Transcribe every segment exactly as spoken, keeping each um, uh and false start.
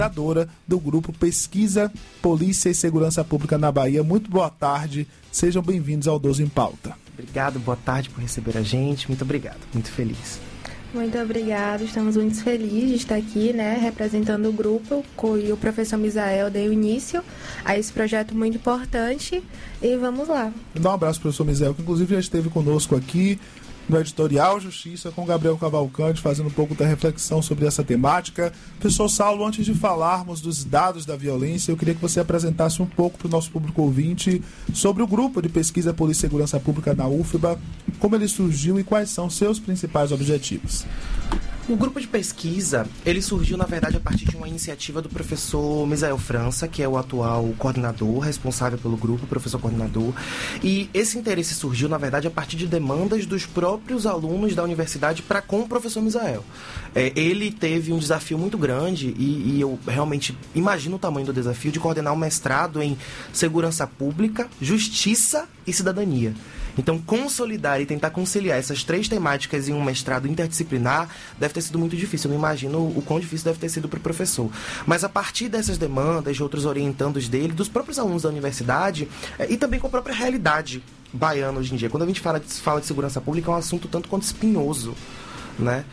coordenadora do grupo Pesquisa, Polícia e Segurança Pública na Bahia. Muito boa tarde, sejam bem-vindos ao doze em Pauta. Obrigado, boa tarde por receber a gente, muito obrigado, muito feliz. Muito obrigada, estamos muito felizes de estar aqui, né, representando o grupo, e o professor Misael deu início a esse projeto muito importante, e vamos lá. Dá um abraço para o professor Misael, que inclusive já esteve conosco aqui no Editorial Justiça, com Gabriel Cavalcante, fazendo um pouco da reflexão sobre essa temática. Professor Saulo, antes de falarmos dos dados da violência, eu queria que você apresentasse um pouco para o nosso público ouvinte sobre o grupo de pesquisa Polícia e Segurança Pública na U F B A, como ele surgiu e quais são seus principais objetivos. O grupo de pesquisa, ele surgiu, na verdade, a partir de uma iniciativa do professor Misael França, que é o atual coordenador, responsável pelo grupo, professor coordenador. E esse interesse surgiu, na verdade, a partir de demandas dos próprios alunos da universidade para com o professor Misael. É, ele teve um desafio muito grande e, e eu realmente imagino o tamanho do desafio de coordenar um mestrado em segurança pública, justiça e cidadania. Então, consolidar e tentar conciliar essas três temáticas em um mestrado interdisciplinar deve ter sido muito difícil. Eu não imagino o quão difícil deve ter sido para o professor. Mas a partir dessas demandas, de outros orientandos dele, dos próprios alunos da universidade, e também com a própria realidade baiana hoje em dia. Quando a gente fala de, fala de segurança pública, é um assunto tanto quanto espinhoso, né?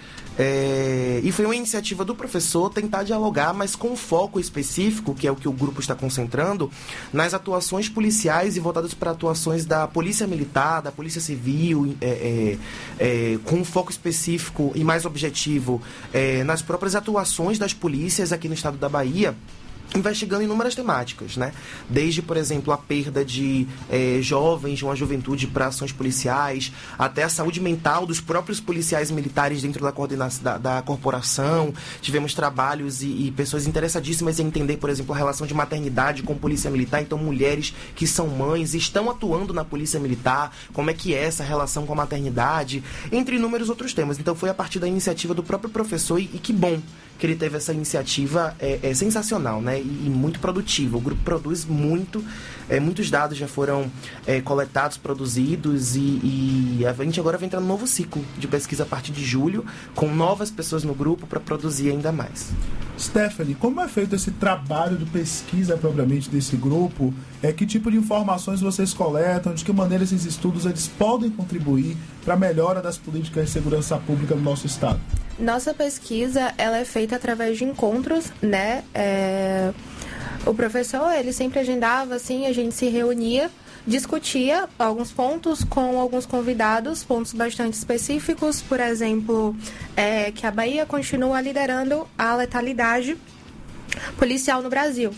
É, e foi uma iniciativa do professor tentar dialogar, mas com foco específico, que é o que o grupo está concentrando, nas atuações policiais e voltadas para atuações da Polícia Militar, da Polícia Civil, é, é, é, com um foco específico e mais objetivo é, nas próprias atuações das polícias aqui no estado da Bahia, investigando inúmeras temáticas, né? Desde, por exemplo, a perda de eh, jovens, de uma juventude para ações policiais, até a saúde mental dos próprios policiais militares dentro da coordenação da, da corporação. Tivemos trabalhos e, e pessoas interessadíssimas em entender, por exemplo, a relação de maternidade com polícia militar. Então, mulheres que são mães estão atuando na polícia militar, como é que é essa relação com a maternidade, entre inúmeros outros temas. Então, foi a partir da iniciativa do próprio professor, e, e que bom que ele teve essa iniciativa é, é sensacional, né? E, e muito produtiva. O grupo produz muito, é, muitos dados já foram é, coletados, produzidos, e, e a gente agora vai entrar num novo ciclo de pesquisa a partir de julho, com novas pessoas no grupo para produzir ainda mais. Stephanie, como é feito esse trabalho de pesquisa propriamente desse grupo? É, que tipo de informações vocês coletam? De que maneira esses estudos eles podem contribuir para a melhora das políticas de segurança pública no nosso estado? Nossa pesquisa, ela é feita através de encontros, né? É... O professor, ele sempre agendava, assim, a gente se reunia, discutia alguns pontos com alguns convidados, pontos bastante específicos, por exemplo, é, que a Bahia continua liderando a letalidade policial no Brasil.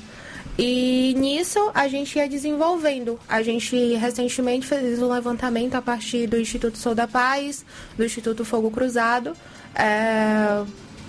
E nisso a gente ia desenvolvendo. A gente recentemente fez um levantamento a partir do Instituto Sou da Paz, do Instituto Fogo Cruzado, é...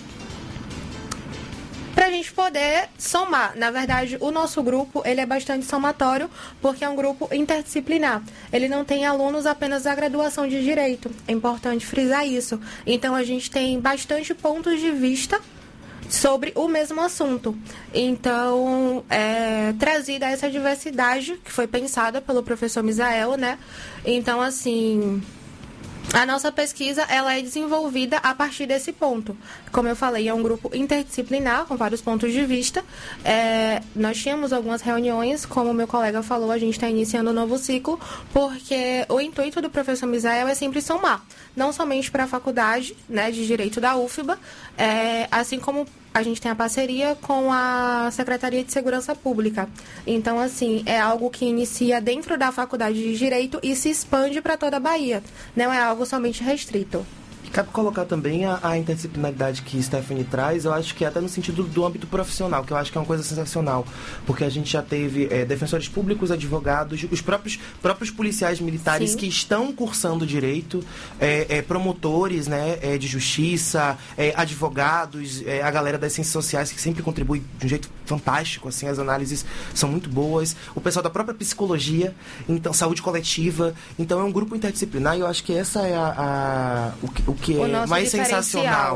para a gente poder somar. Na verdade, o nosso grupo ele é bastante somatório, porque é um grupo interdisciplinar. Ele não tem alunos apenas da graduação de Direito. É importante frisar isso. Então, a gente tem bastante pontos de vista sobre o mesmo assunto. Então, é, trazida essa diversidade que foi pensada pelo professor Misael, né? Então, assim... A nossa pesquisa ela é desenvolvida a partir desse ponto. Como eu falei, é um grupo interdisciplinar, com vários pontos de vista. É, nós tínhamos algumas reuniões, como o meu colega falou, a gente está iniciando um novo ciclo, porque o intuito do professor Misael é sempre somar, não somente para a faculdade, né, de Direito da U F B A, é, assim como a gente tem a parceria com a Secretaria de Segurança Pública. Então, assim, é algo que inicia dentro da Faculdade de Direito e se expande para toda a Bahia. Não é algo somente restrito. Cabe colocar também a, a interdisciplinaridade que Stephanie traz, eu acho que é até no sentido do âmbito profissional, que eu acho que é uma coisa sensacional, porque a gente já teve é, defensores públicos, advogados, os próprios, próprios policiais militares Sim. que estão cursando direito, é, é, promotores, né, é, de justiça, é, advogados, é, a galera das ciências sociais que sempre contribui de um jeito fantástico, assim, as análises são muito boas, o pessoal da própria psicologia, então saúde coletiva, então é um grupo interdisciplinar e eu acho que essa é a, a, o, o que é mais sensacional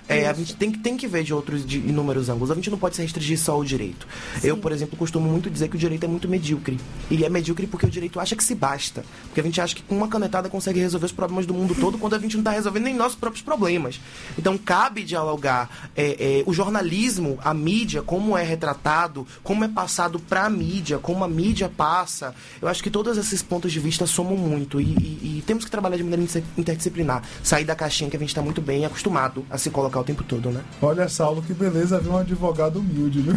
É, a gente tem, tem que ver de outros, de inúmeros ângulos. A gente não pode se restringir só ao direito. Sim. Eu, por exemplo, costumo muito dizer que o direito é muito medíocre. E é medíocre porque o direito acha que se basta. Porque a gente acha que com uma canetada consegue resolver os problemas do mundo todo, quando a gente não está resolvendo nem nossos próprios problemas. Então, cabe dialogar é, é, o jornalismo, a mídia, como é retratado, como é passado para a mídia, como a mídia passa. Eu acho que todos esses pontos de vista somam muito. E, e, e temos que trabalhar de maneira interdisciplinar. Sair da caixinha que a gente está muito bem acostumado a se colocar o tempo todo, né? Olha, Saulo, que beleza ver um advogado humilde, né?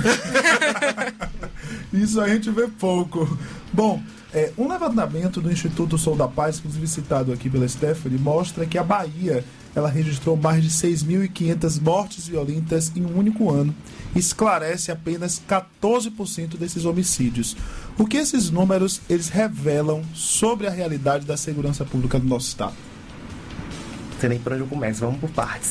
Isso a gente vê pouco. Bom, é, um levantamento do Instituto Sou da Paz, inclusive citado aqui pela Stephanie, mostra que a Bahia ela registrou mais de seis mil e quinhentas mortes violentas em um único ano. Esclarece apenas quatorze por cento desses homicídios. O que esses números eles revelam sobre a realidade da segurança pública do nosso estado? Não sei nem por onde eu começo, vamos por partes.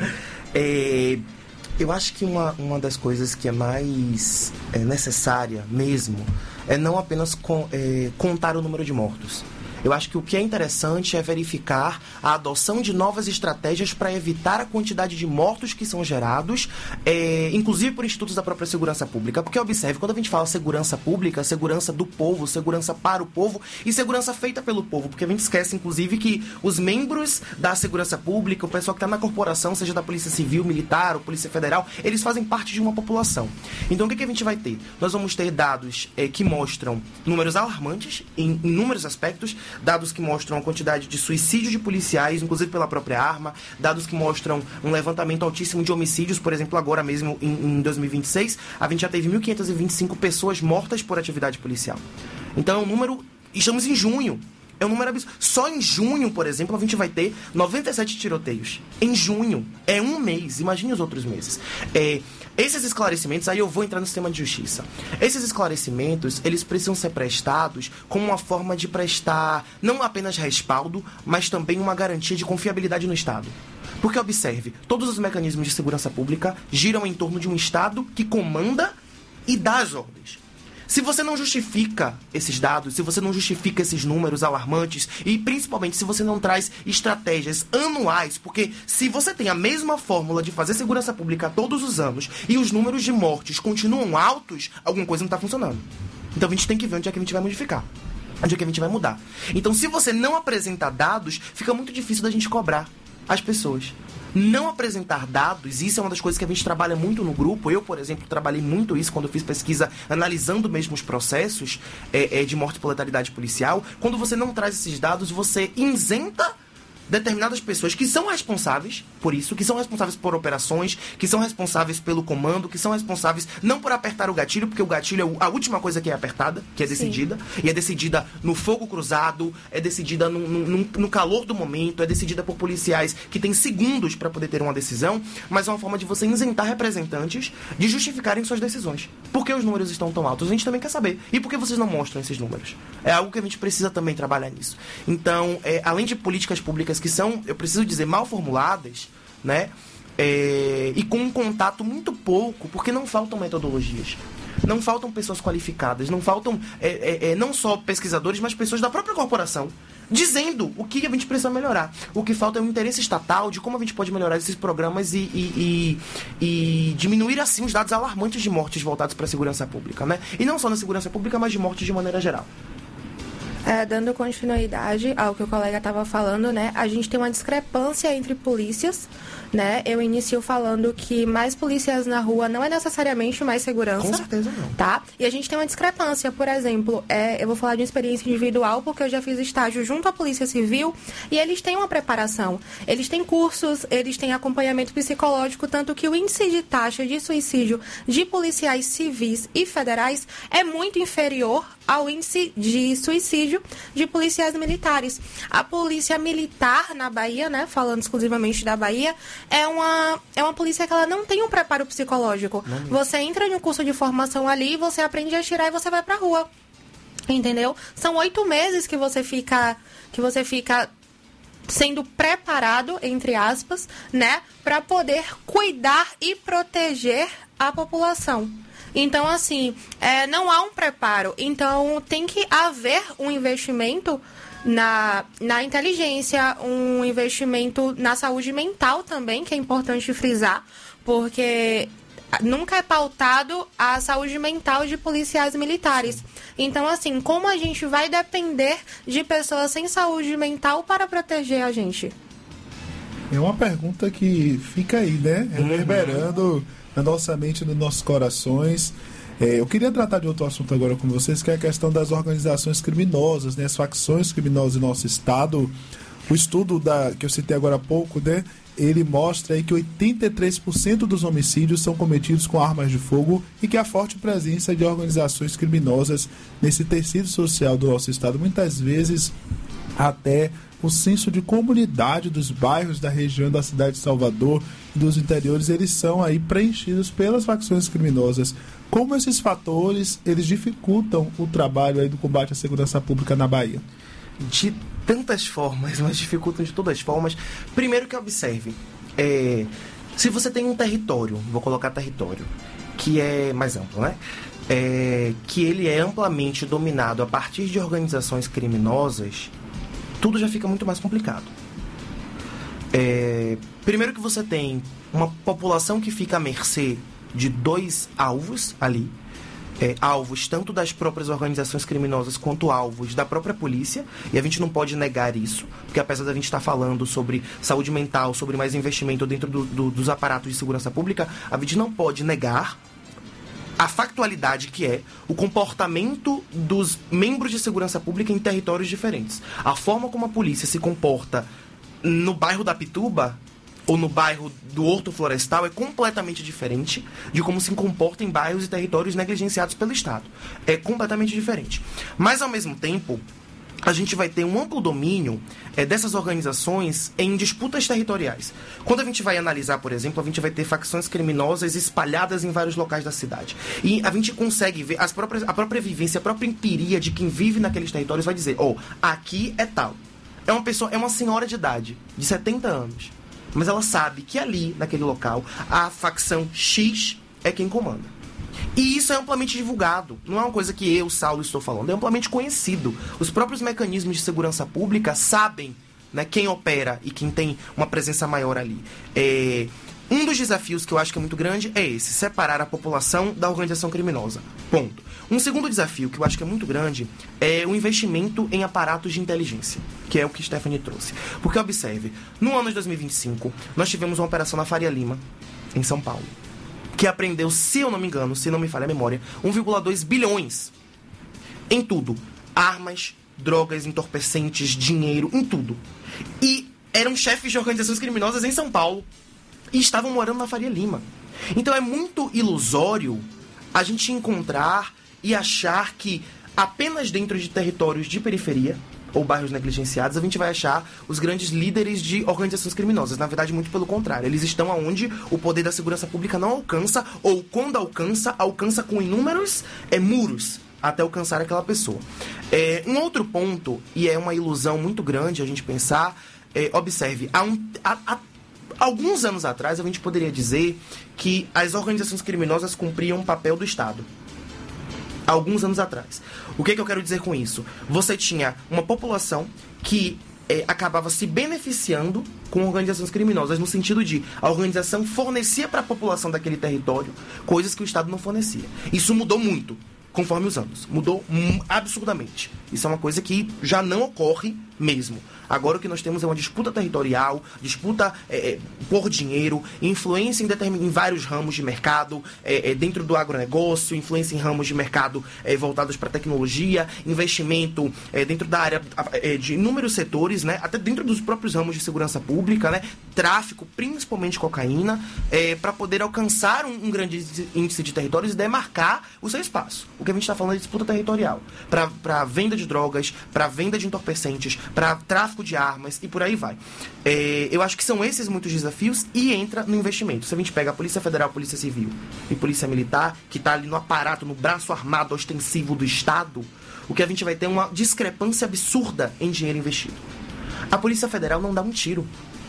é, eu acho que uma, uma das coisas que é mais é, necessária mesmo é não apenas com, é, contar o número de mortos. Eu acho que o que é interessante é verificar a adoção de novas estratégias para evitar a quantidade de mortos que são gerados, é, inclusive por institutos da própria segurança pública. Porque observe, quando a gente fala segurança pública, segurança do povo, segurança para o povo e segurança feita pelo povo. Porque a gente esquece, inclusive, que os membros da segurança pública, o pessoal que está na corporação, seja da Polícia Civil, Militar ou Polícia Federal, eles fazem parte de uma população. Então, o que, que a gente vai ter? Nós vamos ter dados é, que mostram números alarmantes em inúmeros aspectos, dados que mostram a quantidade de suicídios de policiais, inclusive pela própria arma, dados que mostram um levantamento altíssimo de homicídios, por exemplo, agora mesmo em, em dois mil e vinte e seis, a gente já teve mil quinhentas e vinte e cinco pessoas mortas por atividade policial. Então, é um número... Estamos em junho. É um número absurdo. Só em junho, por exemplo, a gente vai ter noventa e sete tiroteios. Em junho. É um mês. Imagine os outros meses. É... Esses esclarecimentos, aí eu vou entrar no sistema de justiça. Esses esclarecimentos, eles precisam ser prestados como uma forma de prestar não apenas respaldo, mas também uma garantia de confiabilidade no Estado. Porque, observe, todos os mecanismos de segurança pública giram em torno de um Estado que comanda e dá as ordens. Se você não justifica esses dados, se você não justifica esses números alarmantes e principalmente se você não traz estratégias anuais, porque se você tem a mesma fórmula de fazer segurança pública todos os anos e os números de mortes continuam altos, alguma coisa não está funcionando. Então a gente tem que ver onde é que a gente vai modificar, onde é que a gente vai mudar. Então se você não apresenta dados, fica muito difícil da gente cobrar as pessoas. Não apresentar dados, isso é uma das coisas que a gente trabalha muito no grupo. Eu, por exemplo, trabalhei muito isso quando eu fiz pesquisa analisando mesmo os processos é, é, de morte por letalidade policial. Quando você não traz esses dados, você isenta determinadas pessoas que são responsáveis por isso, que são responsáveis por operações, que são responsáveis pelo comando, que são responsáveis não por apertar o gatilho, porque o gatilho é a última coisa que é apertada, que é decidida, Sim. e é decidida no fogo cruzado, é decidida no, no, no calor do momento, é decidida por policiais que têm segundos para poder ter uma decisão, mas é uma forma de você isentar representantes de justificarem suas decisões. Por que os números estão tão altos? A gente também quer saber. E por que vocês não mostram esses números? É algo que a gente precisa também trabalhar nisso. Então, é, além de políticas públicas que são, eu preciso dizer, mal formuladas, né? É, e com um contato muito pouco, porque não faltam metodologias, não faltam pessoas qualificadas, não faltam é, é, é, não só pesquisadores, mas pessoas da própria corporação dizendo o que a gente precisa melhorar. O que falta é um interesse estatal de como a gente pode melhorar esses programas e, e, e, e diminuir assim os dados alarmantes de mortes voltados para a segurança pública, né? E não só na segurança pública, mas de mortes de maneira geral. É, dando continuidade ao que o colega estava falando, né? A gente tem uma discrepância entre polícias, né? Eu inicio falando que mais polícias na rua não é necessariamente mais segurança. Com certeza não. Tá? E a gente tem uma discrepância. Por exemplo, é, eu vou falar de uma experiência individual, porque eu já fiz estágio junto à Polícia Civil e eles têm uma preparação. Eles têm cursos, eles têm acompanhamento psicológico, tanto que o índice de taxa de suicídio de policiais civis e federais é muito inferior ao índice de suicídio de policiais militares. A polícia militar na Bahia, né, falando exclusivamente da Bahia, é uma, é uma polícia que ela não tem um preparo psicológico. Não. Você entra em um curso de formação ali, você aprende a atirar e você vai pra rua. Entendeu? São oito meses que você fica, que você fica sendo preparado, entre aspas, né, para poder cuidar e proteger a população. Então, assim, é, não há um preparo. Então, tem que haver um investimento na, na inteligência, um investimento na saúde mental também, que é importante frisar, porque nunca é pautado a saúde mental de policiais militares. Então, assim, como a gente vai depender de pessoas sem saúde mental para proteger a gente? É uma pergunta que fica aí, né? Reverberando uhum. na nossa mente, nos nossos corações. É, eu queria tratar de outro assunto agora com vocês, que é a questão das organizações criminosas, né? As facções criminosas em nosso estado. O estudo da, que eu citei agora há pouco, né? Ele mostra aí que oitenta e três por cento dos homicídios são cometidos com armas de fogo e que há forte presença de organizações criminosas nesse tecido social do nosso estado. Muitas vezes até o senso de comunidade dos bairros da região da cidade de Salvador e dos interiores, eles são aí preenchidos pelas facções criminosas. Como esses fatores, eles dificultam o trabalho aí do combate à segurança pública na Bahia? De tantas formas, mas dificultam de todas as formas. Primeiro que observe, é, se você tem um território, vou colocar território, que é mais amplo, né? É, que ele é amplamente dominado a partir de organizações criminosas, tudo já fica muito mais complicado. É, primeiro que você tem uma população que fica à mercê de dois alvos ali, é, alvos tanto das próprias organizações criminosas quanto alvos da própria polícia, e a gente não pode negar isso, porque apesar da gente estar falando sobre saúde mental, sobre mais investimento dentro do, do, dos aparatos de segurança pública, a gente não pode negar a factualidade que é o comportamento dos membros de segurança pública em territórios diferentes. A forma como a polícia se comporta no bairro da Pituba ou no bairro do Horto Florestal é completamente diferente de como se comporta em bairros e territórios negligenciados pelo Estado. É completamente diferente. Mas, ao mesmo tempo, a gente vai ter um amplo domínio é, dessas organizações em disputas territoriais. Quando a gente vai analisar, por exemplo, a gente vai ter facções criminosas espalhadas em vários locais da cidade. E a gente consegue ver as próprias, a própria vivência, a própria empiria de quem vive naqueles territórios vai dizer, ó, oh, aqui é tal. É uma pessoa, é uma senhora de idade, de setenta anos. Mas ela sabe que ali, naquele local, a facção X é quem comanda. E isso é amplamente divulgado. Não é uma coisa que eu, Saulo, estou falando. É amplamente conhecido. Os próprios mecanismos de segurança pública sabem, né, quem opera e quem tem uma presença maior ali. É... Um dos desafios que eu acho que é muito grande é esse, separar a população da organização criminosa. Ponto. Um segundo desafio que eu acho que é muito grande é o investimento em aparatos de inteligência, que é o que Stephanie trouxe. Porque, observe, no ano de dois mil e vinte e cinco, nós tivemos uma operação na Faria Lima, em São Paulo, que apreendeu, se eu não me engano, se não me falha a memória, um vírgula dois bilhões em tudo. Armas, drogas, entorpecentes, dinheiro, em tudo. E eram chefes de organizações criminosas em São Paulo e estavam morando na Faria Lima. Então é muito ilusório a gente encontrar e achar que apenas dentro de territórios de periferia ou bairros negligenciados a gente vai achar os grandes líderes de organizações criminosas. Na verdade, muito pelo contrário. Eles estão onde o poder da segurança pública não alcança, ou quando alcança, alcança com inúmeros é, muros até alcançar aquela pessoa. É, um outro ponto, e é uma ilusão muito grande a gente pensar, é, observe, há um... Há, há, alguns anos atrás, a gente poderia dizer que as organizações criminosas cumpriam um papel do Estado. Alguns anos atrás. O que, que eu quero dizer com isso? Você tinha uma população que é, acabava se beneficiando com organizações criminosas, no sentido de a organização fornecia para a população daquele território coisas que o Estado não fornecia. Isso mudou muito conforme os anos. Mudou hum, absurdamente. Isso é uma coisa que já não ocorre mesmo. Agora o que nós temos é uma disputa territorial, disputa é, por dinheiro, influência em, determin... em vários ramos de mercado, é, é, dentro do agronegócio, influência em ramos de mercado é, voltados para tecnologia, investimento é, dentro da área é, de inúmeros setores, né, até dentro dos próprios ramos de segurança pública, né, tráfico, principalmente cocaína, é, para poder alcançar um, um grande índice de territórios e demarcar o seu espaço. O que a gente está falando é de disputa territorial, para venda de drogas, para venda de entorpecentes, para tráfico de armas e por aí vai. É, eu acho que são esses muitos desafios e entra no investimento. Se a gente pega a Polícia Federal, a Polícia Civil e Polícia Militar, que está ali no aparato, no braço armado ostensivo do Estado, o que a gente vai ter é uma discrepância absurda em dinheiro investido. A Polícia Federal não dá um tiro.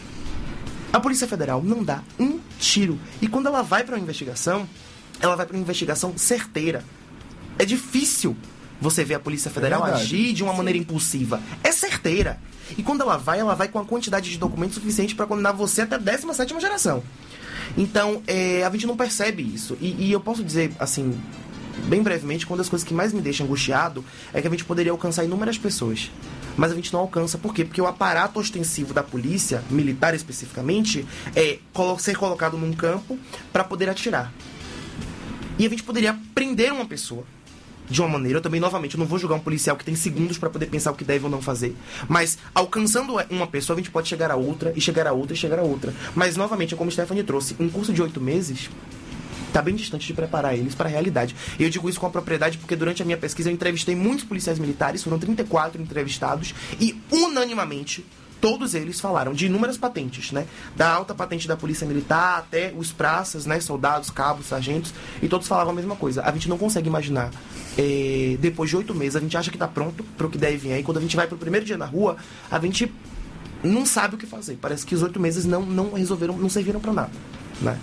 A Polícia Federal não dá um tiro. E quando ela vai para uma investigação, ela vai para uma investigação certeira. É difícil você vê a Polícia Federal É agir de uma Sim. maneira impulsiva. É certeira. E quando ela vai, ela vai com a quantidade de documentos suficiente para condenar você até a décima sétima geração. Então, é, a gente não percebe isso. E, e eu posso dizer, assim, bem brevemente, uma das coisas que mais me deixa angustiado é que a gente poderia alcançar inúmeras pessoas. Mas a gente não alcança. Por quê? Porque o aparato ostensivo da polícia, militar especificamente, é ser colocado num campo para poder atirar. E a gente poderia prender uma pessoa de uma maneira. Eu também, novamente, eu não vou julgar um policial que tem segundos para poder pensar o que deve ou não fazer. Mas, alcançando uma pessoa, a gente pode chegar a outra, e chegar a outra, e chegar a outra. Mas, novamente, como a Stephanie trouxe, um curso de oito meses está bem distante de preparar eles para a realidade. E eu digo isso com a propriedade porque durante a minha pesquisa eu entrevistei muitos policiais militares, foram trinta e quatro entrevistados, e unanimamente todos eles falaram de inúmeras patentes, né? Da alta patente da Polícia Militar até os praças, né? Soldados, cabos, sargentos, e todos falavam a mesma coisa. A gente não consegue imaginar, é, depois de oito meses, a gente acha que está pronto para o que deve vir aí. Quando a gente vai para o primeiro dia na rua, a gente não sabe o que fazer. Parece que os oito meses não, não resolveram, não serviram para nada, né?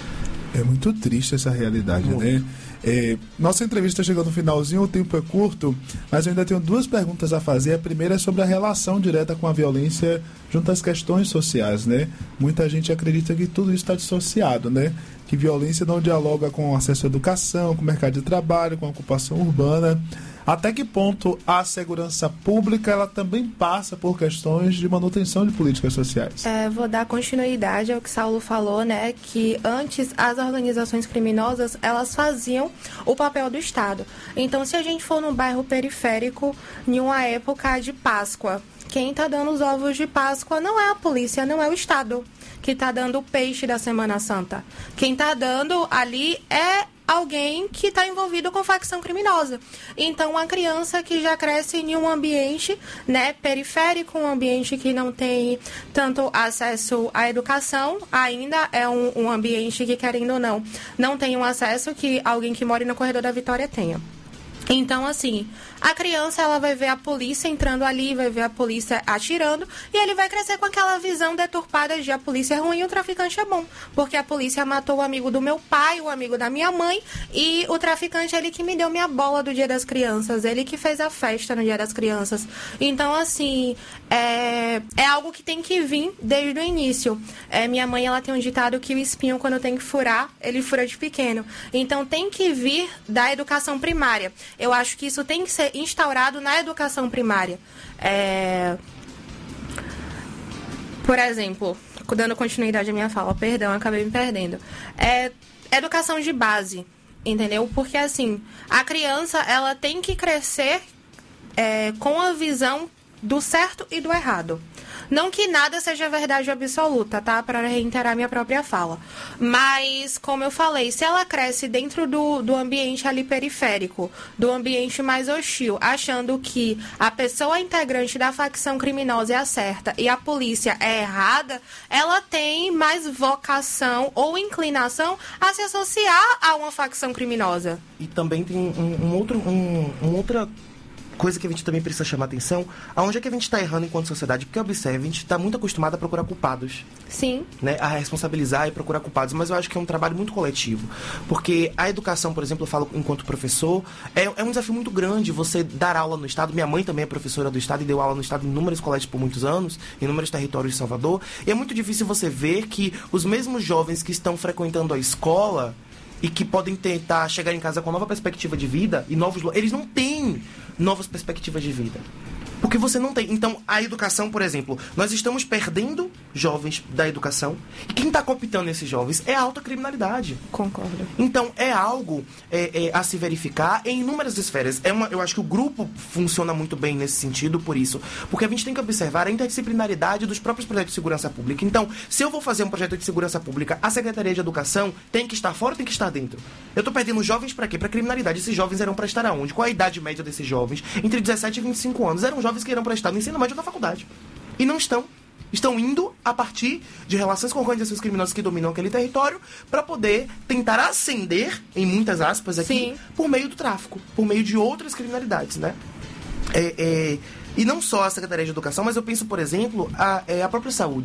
É muito triste essa realidade, muito. né? É, nossa entrevista chegou no finalzinho, o tempo é curto, mas eu ainda tenho duas perguntas a fazer. A primeira é sobre a relação direta com a violência junto às questões sociais, né? Muita gente acredita que tudo isso está dissociado, né? Que violência não dialoga com acesso à educação, com o mercado de trabalho, com a ocupação urbana. Até que ponto a segurança pública ela também passa por questões de manutenção de políticas sociais? É, vou dar continuidade ao que Saulo falou, né? Que antes as organizações criminosas elas faziam o papel do Estado. Então, se a gente for num bairro periférico, em uma época de Páscoa, quem está dando os ovos de Páscoa não é a polícia, não é o Estado que está dando o peixe da Semana Santa. Quem está dando ali é alguém que está envolvido com facção criminosa. Então, a criança que já cresce em um ambiente, né, periférico, um ambiente que não tem tanto acesso à educação, ainda é um, um ambiente que, querendo ou não, não tem um acesso que alguém que mora no Corredor da Vitória tenha. Então, assim, a criança ela vai ver a polícia entrando ali, vai ver a polícia atirando, e ele vai crescer com aquela visão deturpada de a polícia é ruim e o traficante é bom. Porque a polícia matou o amigo do meu pai, o amigo da minha mãe, e o traficante é ele que me deu minha bola do Dia das Crianças, ele que fez a festa no Dia das Crianças. Então, assim, é, é algo que tem que vir desde o início. É, minha mãe ela tem um ditado que o espinho, quando tem que furar, ele fura de pequeno. Então, tem que vir da educação primária. Eu acho que isso tem que ser instaurado na educação primária. É... Por exemplo, dando continuidade à minha fala, perdão, acabei me perdendo. É educação de base, entendeu? Porque, assim, a criança, ela tem que crescer é, com a visão do certo e do errado. Não que nada seja verdade absoluta, tá? Para reiterar minha própria fala. Mas, como eu falei, se ela cresce dentro do, do ambiente ali periférico, do ambiente mais hostil, achando que a pessoa integrante da facção criminosa é a certa e a polícia é errada, ela tem mais vocação ou inclinação a se associar a uma facção criminosa. E também tem um, um outro... Um, um outra... coisa que a gente também precisa chamar atenção, aonde é que a gente está errando enquanto sociedade? Porque, observe, a gente está muito acostumado a procurar culpados. Sim. Né? A responsabilizar e procurar culpados, mas eu acho que é um trabalho muito coletivo. Porque a educação, por exemplo, eu falo enquanto professor, é, é um desafio muito grande você dar aula no Estado. Minha mãe também é professora do Estado e deu aula no Estado em inúmeros colégios por muitos anos, em inúmeros territórios de Salvador, e é muito difícil você ver que os mesmos jovens que estão frequentando a escola e que podem tentar chegar em casa com nova perspectiva de vida e novos... Eles não têm novas perspectivas de vida. Porque você não tem. Então, a educação, por exemplo, nós estamos perdendo jovens da educação. E quem está cooptando esses jovens é a alta criminalidade. Concordo. Então, é algo é, é, a se verificar em inúmeras esferas. É uma, eu acho que o grupo funciona muito bem nesse sentido, por isso. Porque a gente tem que observar a interdisciplinaridade dos próprios projetos de segurança pública. Então, se eu vou fazer um projeto de segurança pública, a Secretaria de Educação tem que estar fora ou tem que estar dentro? Eu estou perdendo jovens para quê? Para criminalidade. Esses jovens eram para estar aonde? Qual a idade média desses jovens? Entre dezessete e vinte e cinco anos. Eram jovens que irão para estar no ensino médio da faculdade. E não estão. Estão indo a partir de relações com organizações criminosas que dominam aquele território para poder tentar ascender, em muitas aspas aqui, Sim. por meio do tráfico, por meio de outras criminalidades, né? É, é, e não só a Secretaria de Educação, mas eu penso, por exemplo, a, é, a própria saúde.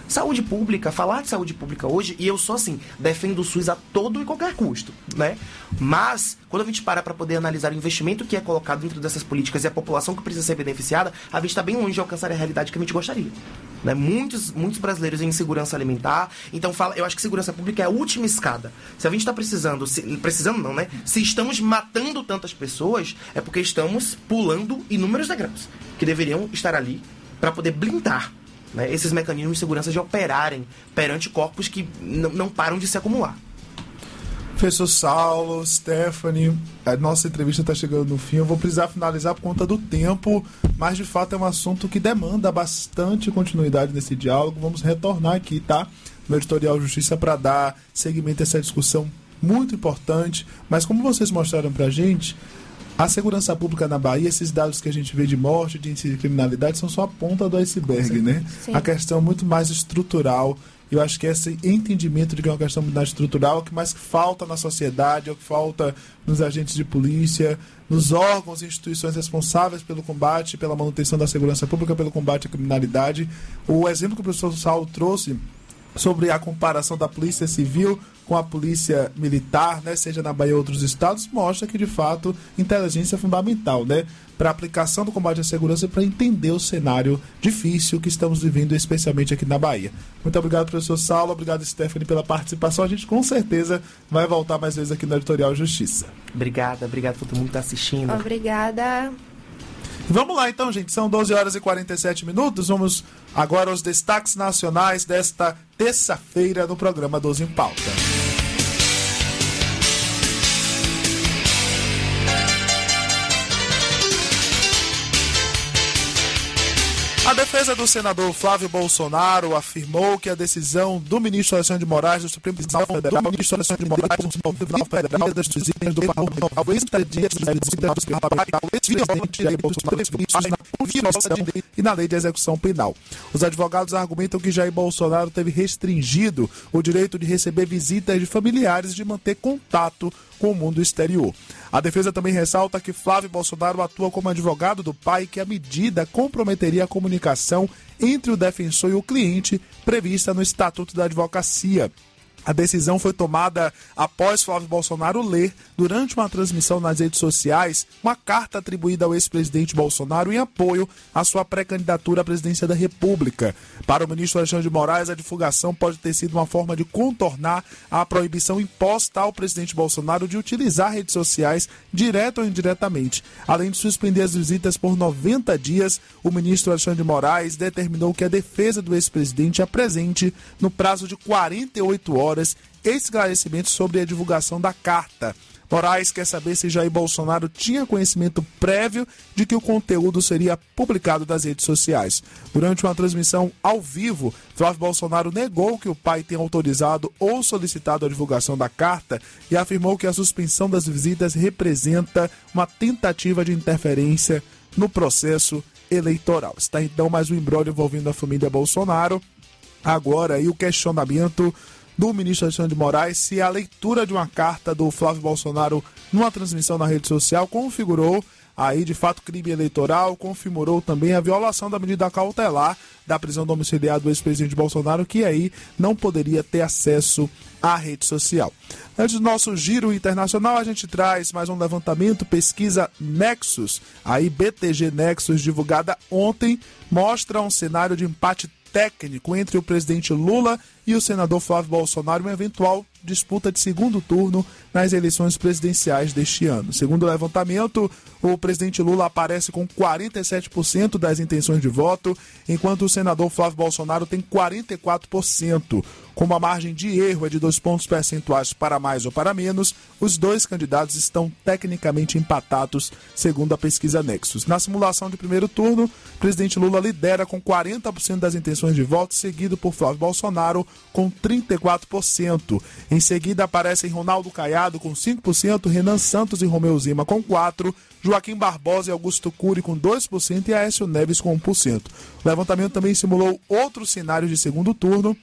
Saúde pública, falar de saúde pública hoje, e eu sou assim, defendo o SUS a todo e qualquer custo, né? Mas, quando a gente para para poder analisar o investimento que é colocado dentro dessas políticas e a população que precisa ser beneficiada, a gente está bem longe de alcançar a realidade que a gente gostaria. Né? Muitos, muitos brasileiros em insegurança alimentar, então fala, eu acho que segurança pública é a última escada. Se a gente está precisando, se, precisando não, né? Se estamos matando tantas pessoas, é porque estamos pulando inúmeros degraus que deveriam estar ali para poder blindar, né, esses mecanismos de segurança de operarem perante corpos que n- não param de se acumular. Professor Saulo, Stephanie, a nossa entrevista está chegando no fim. Eu vou precisar finalizar por conta do tempo, mas de fato é um assunto que demanda bastante continuidade nesse diálogo. Vamos retornar aqui, tá? No Editorial Justiça para dar seguimento a essa discussão muito importante. Mas como vocês mostraram para a gente, a segurança pública na Bahia, esses dados que a gente vê de morte, de índice de criminalidade, são só a ponta do iceberg, sim, né? Sim. A questão é muito mais estrutural. Eu acho que esse entendimento de que é uma questão muito mais estrutural, o que mais falta na sociedade, é o que falta nos agentes de polícia, nos órgãos e instituições responsáveis pelo combate, pela manutenção da segurança pública, pelo combate à criminalidade. O exemplo que o professor Saulo trouxe sobre a comparação da polícia civil com a polícia militar, né, seja na Bahia ou outros estados, mostra que, de fato, inteligência é fundamental, né, para a aplicação do combate à segurança e para entender o cenário difícil que estamos vivendo, especialmente aqui na Bahia. Muito obrigado, professor Saulo, obrigado, Stephanie, pela participação. A gente, com certeza, vai voltar mais vezes aqui no Editorial Justiça. Obrigada, obrigado por todo mundo que está assistindo. Obrigada. Vamos lá então, gente, são doze horas e quarenta e sete minutos, vamos agora aos destaques nacionais desta terça-feira no programa doze em Pauta. A defesa do senador Flávio Bolsonaro afirmou que a decisão do ministro Alexandre de Moraes do Supremo Tribunal Federal, do ministro Alexandre de Moraes do Supremo Tribunal Federal das Visitas do Parlamento, ao ex-presidente do ex-presidente Jair Bolsonaro e na lei de execução penal. Os advogados argumentam que Jair Bolsonaro teve restringido o direito de receber visitas de familiares e de manter contato com o mundo exterior. A defesa também ressalta que Flávio Bolsonaro atua como advogado do pai e que a medida comprometeria a comunicação entre o defensor e o cliente prevista no Estatuto da Advocacia. A decisão foi tomada após Flávio Bolsonaro ler, durante uma transmissão nas redes sociais, uma carta atribuída ao ex-presidente Bolsonaro em apoio à sua pré-candidatura à presidência da República. Para o ministro Alexandre de Moraes, a divulgação pode ter sido uma forma de contornar a proibição imposta ao presidente Bolsonaro de utilizar redes sociais direta ou indiretamente. Além de suspender as visitas por noventa dias, o ministro Alexandre de Moraes determinou que a defesa do ex-presidente apresente, no prazo de quarenta e oito horas, esclarecimentos sobre a divulgação da carta. Moraes quer saber se Jair Bolsonaro tinha conhecimento prévio de que o conteúdo seria publicado nas redes sociais. Durante uma transmissão ao vivo, Flávio Bolsonaro negou que o pai tenha autorizado ou solicitado a divulgação da carta e afirmou que a suspensão das visitas representa uma tentativa de interferência no processo eleitoral. Está então mais um imbróglio envolvendo a família Bolsonaro. Agora, aí o questionamento do ministro Alexandre de Moraes se a leitura de uma carta do Flávio Bolsonaro numa transmissão na rede social configurou aí de fato crime eleitoral, configurou também a violação da medida cautelar da prisão domiciliar do ex-presidente Bolsonaro, que aí não poderia ter acesso à rede social. Antes do nosso giro internacional, a gente traz mais um levantamento, pesquisa Nexus, aí B T G Nexus, divulgada ontem, mostra um cenário de empate técnico entre o presidente Lula e o senador Flávio Bolsonaro em uma eventual disputa de segundo turno nas eleições presidenciais deste ano. Segundo o levantamento, o presidente Lula aparece com quarenta e sete por cento das intenções de voto, enquanto o senador Flávio Bolsonaro tem quarenta e quatro por cento. Como a margem de erro é de dois pontos percentuais para mais ou para menos, os dois candidatos estão tecnicamente empatados, segundo a pesquisa Nexus. Na simulação de primeiro turno, o presidente Lula lidera com quarenta por cento das intenções de voto, seguido por Flávio Bolsonaro com trinta e quatro por cento. Em seguida aparecem Ronaldo Caiado com cinco por cento, Renan Santos e Romeu Zema com quatro por cento, Joaquim Barbosa e Augusto Cury com dois por cento e Aécio Neves com um por cento. O levantamento também simulou outros cenários de segundo turno,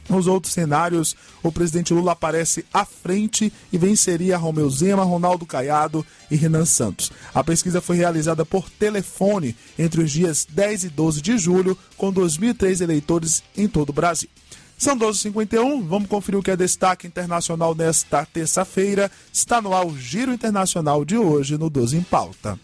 Nos outros cenários, o presidente Lula aparece à frente e venceria Romeu Zema, Ronaldo Caiado e Renan Santos. A pesquisa foi realizada por telefone entre os dias dez e doze de julho, com dois mil e três eleitores em todo o Brasil. São doze e cinquenta e um, vamos conferir o que é destaque internacional nesta terça-feira. Está no ar o Giro Internacional de hoje no doze em Pauta.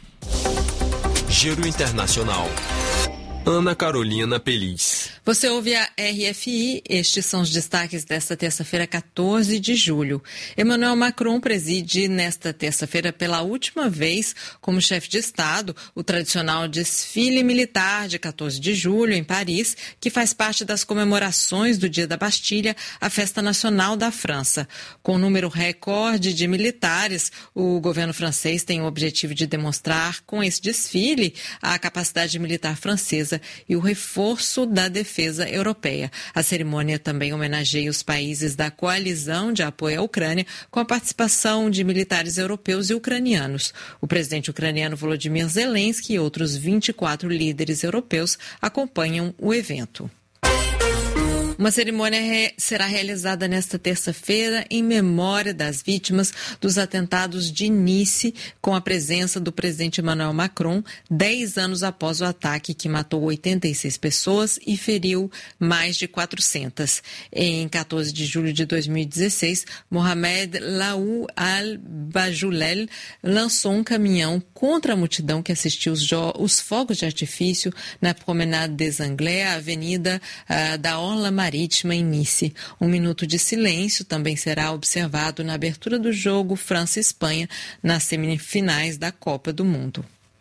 Giro Internacional. Ana Carolina Peliz. Você ouve a R F I, estes são os destaques desta terça-feira, quatorze de julho. Emmanuel Macron preside nesta terça-feira pela última vez como chefe de Estado o tradicional desfile militar de quatorze de julho em Paris, que faz parte das comemorações do Dia da Bastilha, a festa nacional da França. Com um número recorde de militares, o governo francês tem o objetivo de demonstrar com esse desfile a capacidade militar francesa e o reforço da defesa europeia. A cerimônia também homenageia os países da coalizão de apoio à Ucrânia, com a participação de militares europeus e ucranianos. O presidente ucraniano Volodymyr Zelensky e outros vinte e quatro líderes europeus acompanham o evento. Uma cerimônia re- será realizada nesta terça-feira em memória das vítimas dos atentados de Nice, com a presença do presidente Emmanuel Macron, dez anos após o ataque que matou oitenta e seis pessoas e feriu mais de quatrocentas. Em quatorze de julho de dois mil e dezesseis, Mohamed Laou al-Bajoulel lançou um caminhão contra a multidão que assistiu os, jo- os fogos de artifício na Promenade des Anglais, a avenida uh, da Orla Marítima em Nice. Um minuto de silêncio também será observado na abertura do jogo França-Espanha nas semifinais da Copa do Mundo.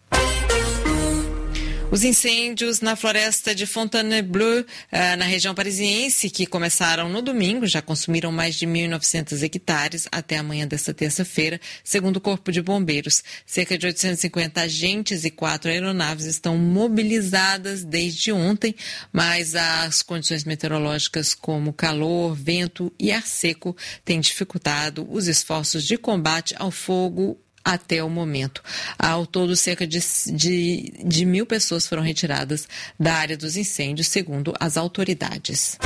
Os incêndios na floresta de Fontainebleau, na região parisiense, que começaram no domingo, já consumiram mais de mil e novecentos hectares até amanhã desta terça-feira, segundo o Corpo de Bombeiros. Cerca de oitocentos e cinquenta agentes e quatro aeronaves estão mobilizadas desde ontem, mas as condições meteorológicas como calor, vento e ar seco têm dificultado os esforços de combate ao fogo até o momento. Ao todo, cerca de, de, de mil pessoas foram retiradas da área dos incêndios, segundo as autoridades.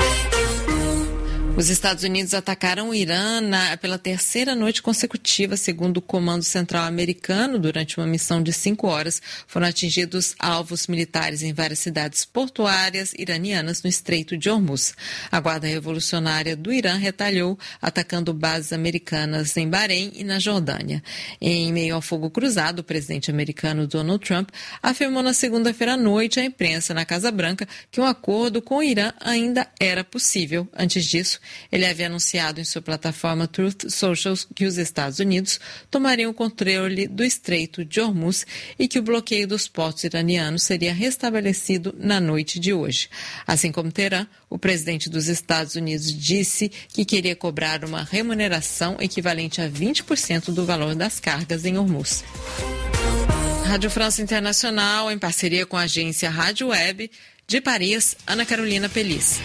Os Estados Unidos atacaram o Irã na, pela terceira noite consecutiva, segundo o Comando Central Americano. Durante uma missão de cinco horas, foram atingidos alvos militares em várias cidades portuárias iranianas no Estreito de Hormuz. A Guarda Revolucionária do Irã retalhou, atacando bases americanas em Bahrein e na Jordânia. Em meio ao fogo cruzado, o presidente americano Donald Trump afirmou na segunda-feira à noite à imprensa na Casa Branca que um acordo com o Irã ainda era possível. Antes disso, ele havia anunciado em sua plataforma Truth Social que os Estados Unidos tomariam o controle do Estreito de Hormuz e que o bloqueio dos portos iranianos seria restabelecido na noite de hoje. Assim como Teherã, o presidente dos Estados Unidos disse que queria cobrar uma remuneração equivalente a vinte por cento do valor das cargas em Hormuz. Rádio França Internacional, em parceria com a agência Rádio Web, de Paris, Ana Carolina Peliz.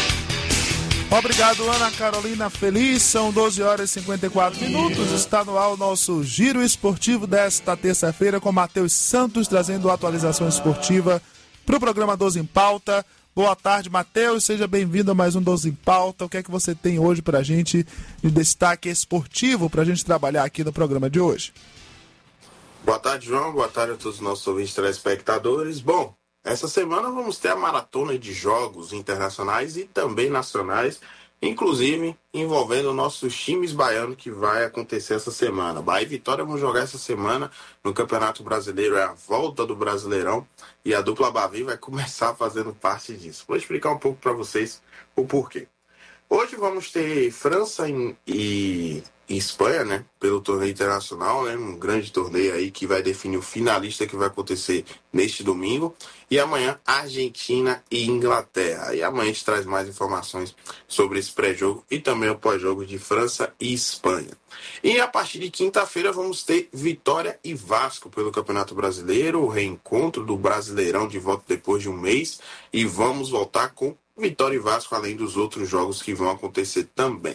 Obrigado, Ana Carolina Feliz. São doze horas e cinquenta e quatro minutos. Está no ar o nosso Giro Esportivo desta terça-feira com Matheus Santos trazendo atualização esportiva para o programa doze em Pauta. Boa tarde, Matheus. Seja bem-vindo a mais um doze em Pauta. O que é que você tem hoje para a gente de destaque esportivo para a gente trabalhar aqui no programa de hoje? Boa tarde, João. Boa tarde a todos os nossos ouvintes telespectadores. Bom, essa semana vamos ter a maratona de jogos internacionais e também nacionais, inclusive envolvendo nossos times baianos que vai acontecer essa semana. Bahia e Vitória vão jogar essa semana no Campeonato Brasileiro, é a volta do Brasileirão e a dupla Bavi vai começar fazendo parte disso. Vou explicar um pouco para vocês o porquê. Hoje vamos ter França e, e Espanha, né, pelo torneio internacional, né, um grande torneio aí que vai definir o finalista que vai acontecer neste domingo. E amanhã, Argentina e Inglaterra. E amanhã a gente traz mais informações sobre esse pré-jogo e também o pós-jogo de França e Espanha. E a partir de quinta-feira vamos ter Vitória e Vasco pelo Campeonato Brasileiro, o reencontro do Brasileirão de volta depois de um mês. E vamos voltar com Vitória e Vasco, além dos outros jogos que vão acontecer também.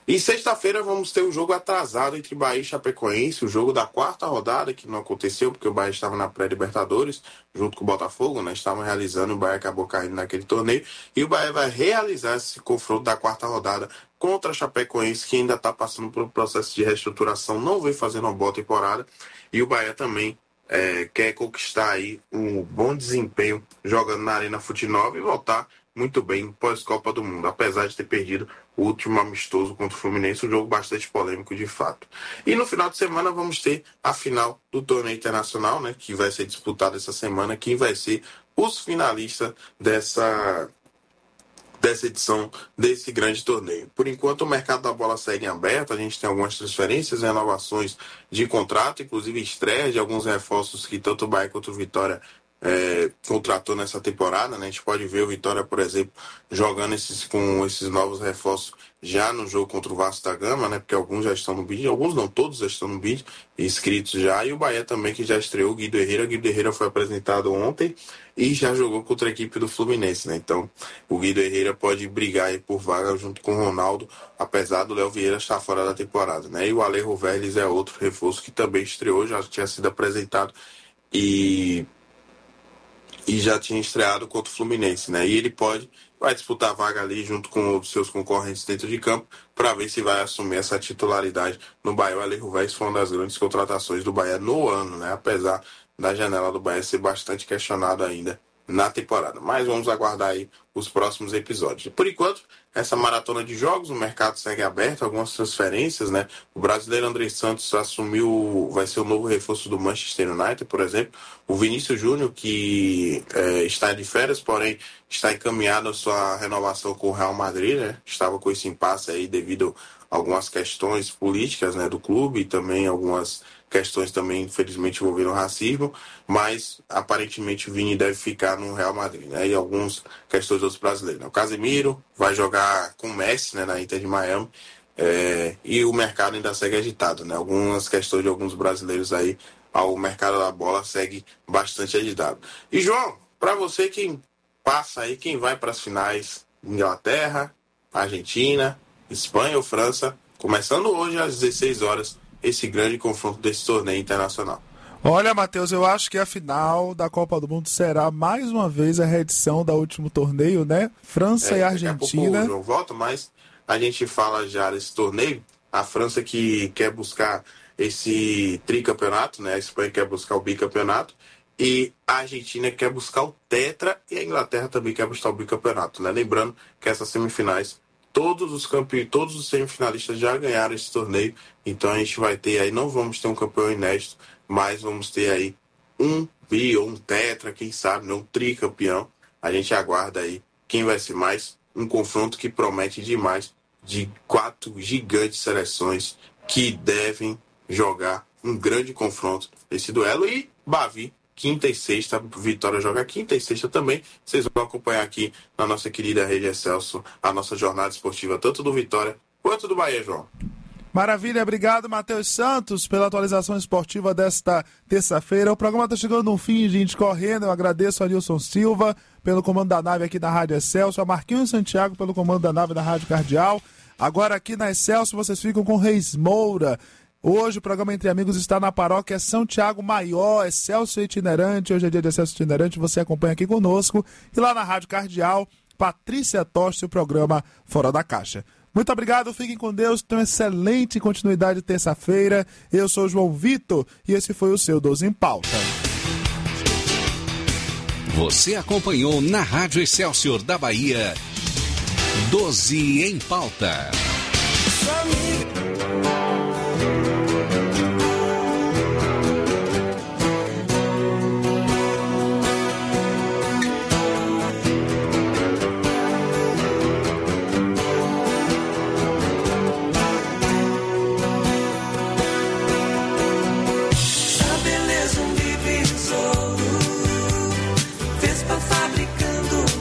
E sexta-feira vamos ter um jogo atrasado entre Bahia e Chapecoense, o jogo da quarta rodada, que não aconteceu porque o Bahia estava na pré-Libertadores, junto com o Botafogo, né? Estavam realizando, o Bahia acabou caindo naquele torneio, e o Bahia vai realizar esse confronto da quarta rodada contra a Chapecoense, que ainda está passando por um processo de reestruturação, não vem fazendo uma boa temporada, e o Bahia também é, quer conquistar aí um bom desempenho jogando na Arena Fonte Nova e voltar muito bem pós-Copa do Mundo, apesar de ter perdido o último amistoso contra o Fluminense, um jogo bastante polêmico de fato. E no final de semana vamos ter a final do torneio internacional, né, que vai ser disputado essa semana, quem vai ser os finalistas dessa, dessa edição desse grande torneio. Por enquanto o mercado da bola segue aberto, a gente tem algumas transferências, renovações de contrato, inclusive estreia de alguns reforços que tanto o Bahia quanto o Vitória É, contratou nessa temporada, né? A gente pode ver o Vitória, por exemplo, jogando esses, com esses novos reforços já no jogo contra o Vasco da Gama, né? Porque alguns já estão no bid, alguns não, todos já estão no bid, inscritos já, e o Bahia também, que já estreou o Guido Herrera. O Guido Herrera foi apresentado ontem e já jogou contra a equipe do Fluminense, né? Então, o Guido Herrera pode brigar aí por vaga junto com o Ronaldo, apesar do Léo Vieira estar fora da temporada, né? E o Alejo Vélez é outro reforço que também estreou, já tinha sido apresentado e... e já tinha estreado contra o Fluminense, né? E ele pode, vai disputar a vaga ali junto com os seus concorrentes dentro de campo para ver se vai assumir essa titularidade no Bahia. O Alejo Vélez foi uma das grandes contratações do Bahia no ano, né? Apesar da janela do Bahia ser bastante questionado ainda na temporada. Mas vamos aguardar aí os próximos episódios. Por enquanto, essa maratona de jogos, o mercado segue aberto, algumas transferências, né? O brasileiro André Santos assumiu, vai ser o novo reforço do Manchester United, por exemplo. O Vinícius Júnior, que é, está de férias, porém está encaminhado a sua renovação com o Real Madrid, né? Estava com esse impasse aí devido a algumas questões políticas, né, do clube e também algumas questões também, infelizmente, envolvendo racismo, mas aparentemente o Vini deve ficar no Real Madrid, né? E algumas questões dos brasileiros. O Casemiro vai jogar com o Messi, né, na Inter de Miami, é, e o mercado ainda segue agitado, né? Algumas questões de alguns brasileiros aí, o mercado da bola segue bastante agitado. E, João, para você, quem passa aí, quem vai para as finais? Inglaterra, Argentina, Espanha ou França? Começando hoje às dezesseis horas, esse grande confronto desse torneio internacional. Olha, Matheus, eu acho que a final da Copa do Mundo será mais uma vez a reedição do último torneio, né? França é, e Argentina. Daqui a pouco o João volta, mas a gente fala já desse torneio. A França que quer buscar esse tricampeonato, né? A Espanha quer buscar o bicampeonato. E a Argentina quer buscar o tetra e a Inglaterra também quer buscar o bicampeonato, né? Lembrando que essas semifinais, todos os campeões, todos os semifinalistas já ganharam esse torneio, então a gente vai ter aí, não vamos ter um campeão inédito, mas vamos ter aí um bi ou um tetra, quem sabe, não um tricampeão. A gente aguarda aí quem vai ser mais, um confronto que promete demais, de quatro gigantes seleções que devem jogar um grande confronto nesse duelo. E Bavi, quinta e sexta, Vitória joga quinta e sexta também. Vocês vão acompanhar aqui na nossa querida Rede Excelsior a nossa jornada esportiva, tanto do Vitória quanto do Bahia, João. Maravilha, obrigado, Matheus Santos, pela atualização esportiva desta terça-feira. O programa está chegando no fim, gente, correndo. Eu agradeço a Nilson Silva pelo comando da nave aqui na Rádio Excelsior, a Marquinhos Santiago pelo comando da nave da Rádio Cardeal. Agora aqui na Excelsior vocês ficam com Reis Moura. Hoje o programa Entre Amigos está na paróquia São Tiago Maior, Excelsior Itinerante. Hoje é dia de Excelsior Itinerante, você acompanha aqui conosco. E lá na Rádio Cardeal, Patrícia Toste, o programa Fora da Caixa. Muito obrigado, fiquem com Deus, tenham excelente continuidade de terça-feira. Eu sou o João Vitor e esse foi o seu doze em Pauta. Você acompanhou na Rádio Excelsior da Bahia, doze em Pauta.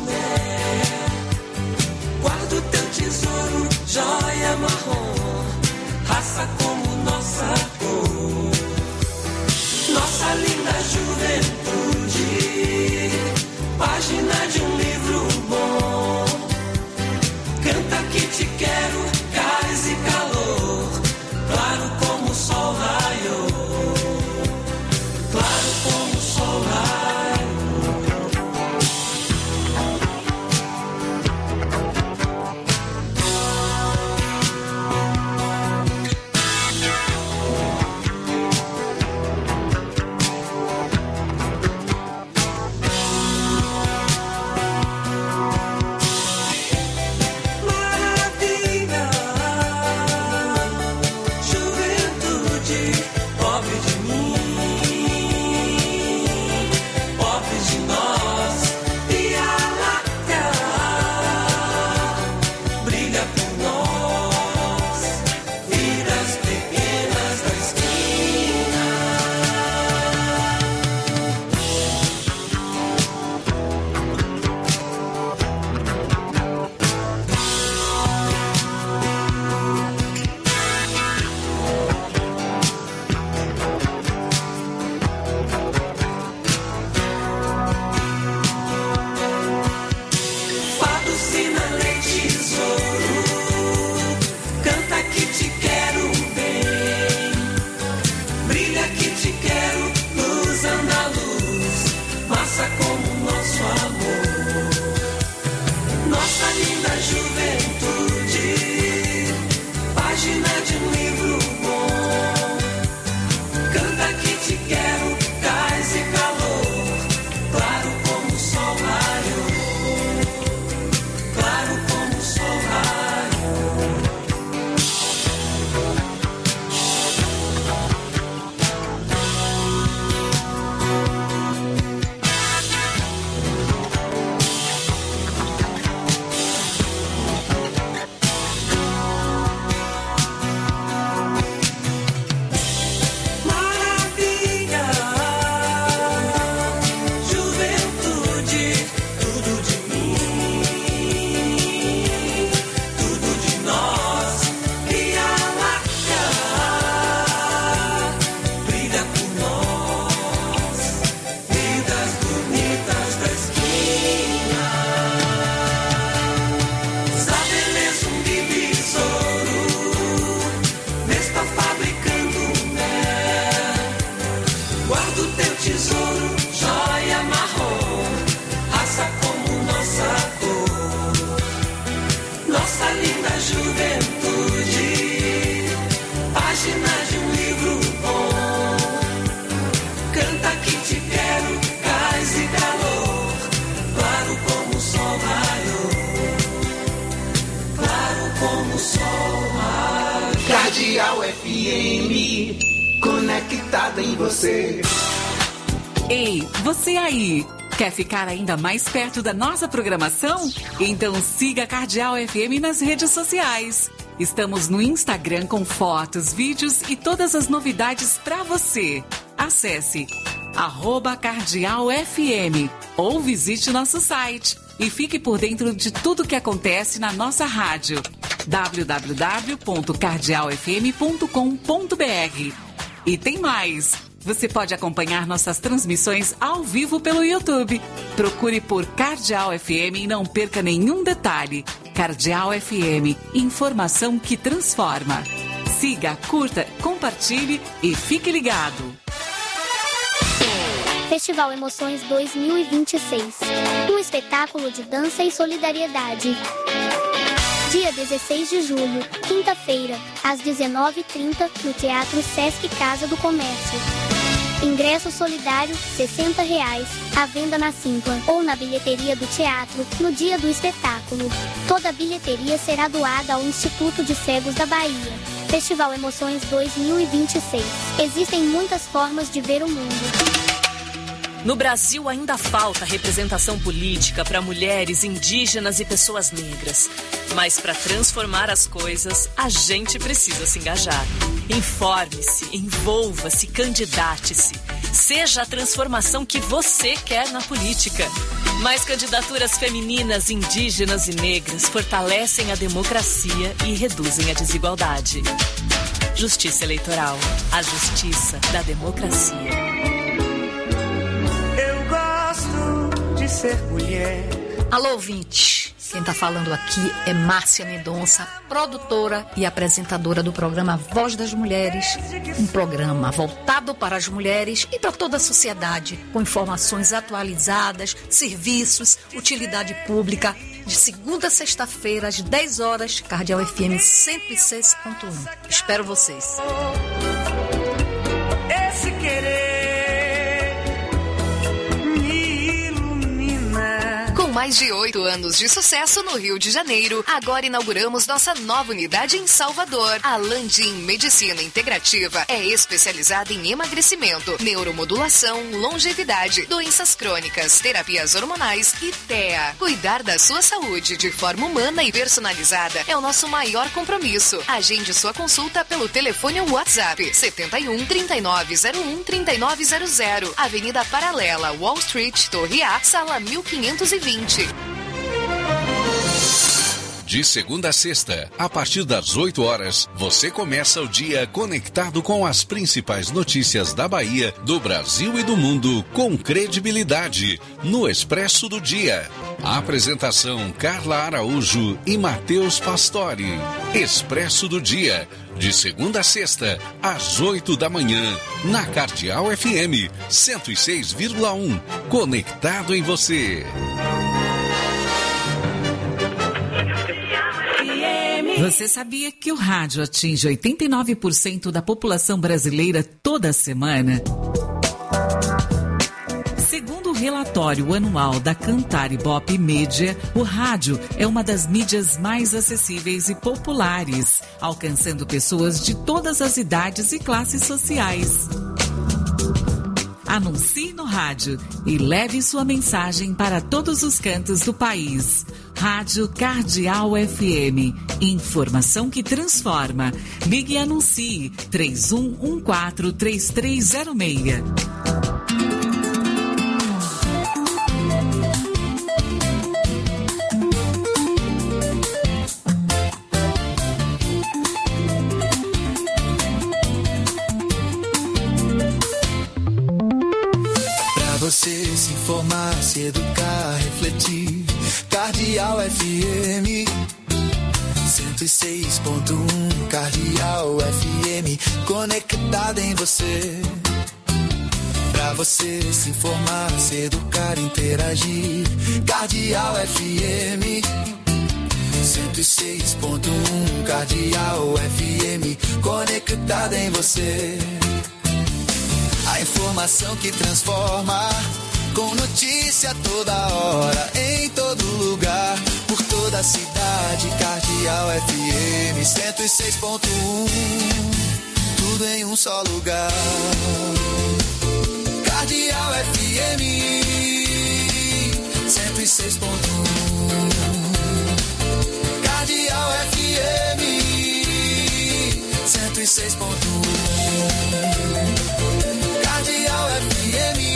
Joia marrom Diga que te quero, luz andaluz, massa como nosso amor, nossa linda juventude, página de um livro bom. Canta que te quero, gás e calor, claro como o sol raiou, claro como o sol raiou. Cardeal F M, conectada em você. Ei, você aí, quer ficar ainda mais perto da nossa programação? Então siga a Cardeal F M nas redes sociais. Estamos no Instagram com fotos, vídeos e todas as novidades para você. Acesse arroba Cardeal F M ou visite nosso site e fique por dentro de tudo que acontece na nossa rádio. w w w ponto cardeal f m ponto com ponto b r. E tem mais! Você pode acompanhar nossas transmissões ao vivo pelo YouTube. Procure por Cardeal F M e não perca nenhum detalhe. Cardeal F M, informação que transforma. Siga, curta, compartilhe e fique ligado. Festival Emoções dois mil e vinte e seis. Um espetáculo de dança e solidariedade. Dia dezesseis de julho, quinta-feira, às dezenove e trinta, no Teatro Sesc Casa do Comércio. Ingresso solidário, sessenta reais, à venda na Simpla ou na bilheteria do teatro, no dia do espetáculo. Toda a bilheteria será doada ao Instituto de Cegos da Bahia. Festival Emoções dois mil e vinte e seis. Existem muitas formas de ver o mundo. No Brasil ainda falta representação política para mulheres, indígenas e pessoas negras. Mas para transformar as coisas, a gente precisa se engajar. Informe-se, envolva-se, candidate-se. Seja a transformação que você quer na política. Mais candidaturas femininas, indígenas e negras fortalecem a democracia e reduzem a desigualdade. Justiça Eleitoral. A justiça da democracia. De ser mulher. Alô, ouvinte. Quem tá falando aqui é Márcia Mendonça, produtora e apresentadora do programa Voz das Mulheres, um programa voltado para as mulheres e para toda a sociedade, com informações atualizadas, serviços, utilidade pública, de segunda a sexta-feira, às dez horas, Cardeal F M cento e seis ponto um. Espero vocês. Esse querer Com mais de oito anos de sucesso no Rio de Janeiro, agora inauguramos nossa nova unidade em Salvador. A Landim Medicina Integrativa é especializada em emagrecimento, neuromodulação, longevidade, doenças crônicas, terapias hormonais e T E A. Cuidar da sua saúde de forma humana e personalizada é o nosso maior compromisso. Agende sua consulta pelo telefone ou WhatsApp setenta e um, trinta e nove zero um, trinta e nove zero zero, Avenida Paralela, Wall Street, Torre A, sala mil quinhentos e vinte. De segunda a sexta, a partir das oito horas, você começa o dia conectado com as principais notícias da Bahia, do Brasil e do mundo, com credibilidade, no Expresso do Dia. A apresentação Carla Araújo e Matheus Pastore. Expresso do Dia, de segunda a sexta, às oito da manhã, na Cardeal F M cento e seis vírgula um. Conectado em você. Você sabia que o rádio atinge oitenta e nove por cento da população brasileira toda semana? Segundo o relatório anual da Cantar Ibope Media, o rádio é uma das mídias mais acessíveis e populares, alcançando pessoas de todas as idades e classes sociais. Anuncie no rádio e leve sua mensagem para todos os cantos do país. Rádio Cardeal F M. Informação que transforma. Ligue e anuncie três um um quatro, três três zero seis. Você se informar, se educar, refletir. Cardeal F M cento e seis ponto um. Cardeal F M conectada em você. Pra você se informar, se educar, interagir. Cardeal F M cento e seis ponto um. Cardeal F M conectada em você. A informação que transforma, com notícia toda hora, em todo lugar, por toda a cidade. Cardeal F M cento e seis ponto um, tudo em um só lugar. Cardeal F M cento e seis ponto um. Cardeal F M cento e seis ponto um. Cardeal F M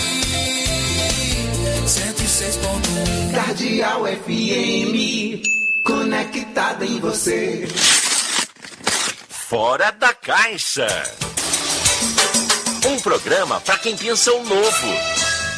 cento e seis ponto um. Cardeal F M conectada em você. Fora da Caixa. Um programa para quem pensa o novo.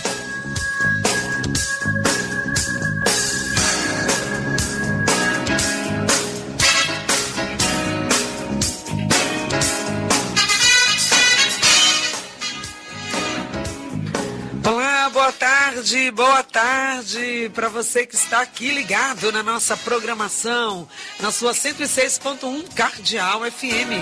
Boa tarde, boa tarde para você que está aqui ligado na nossa programação, na sua cento e seis ponto um Cardeal F M.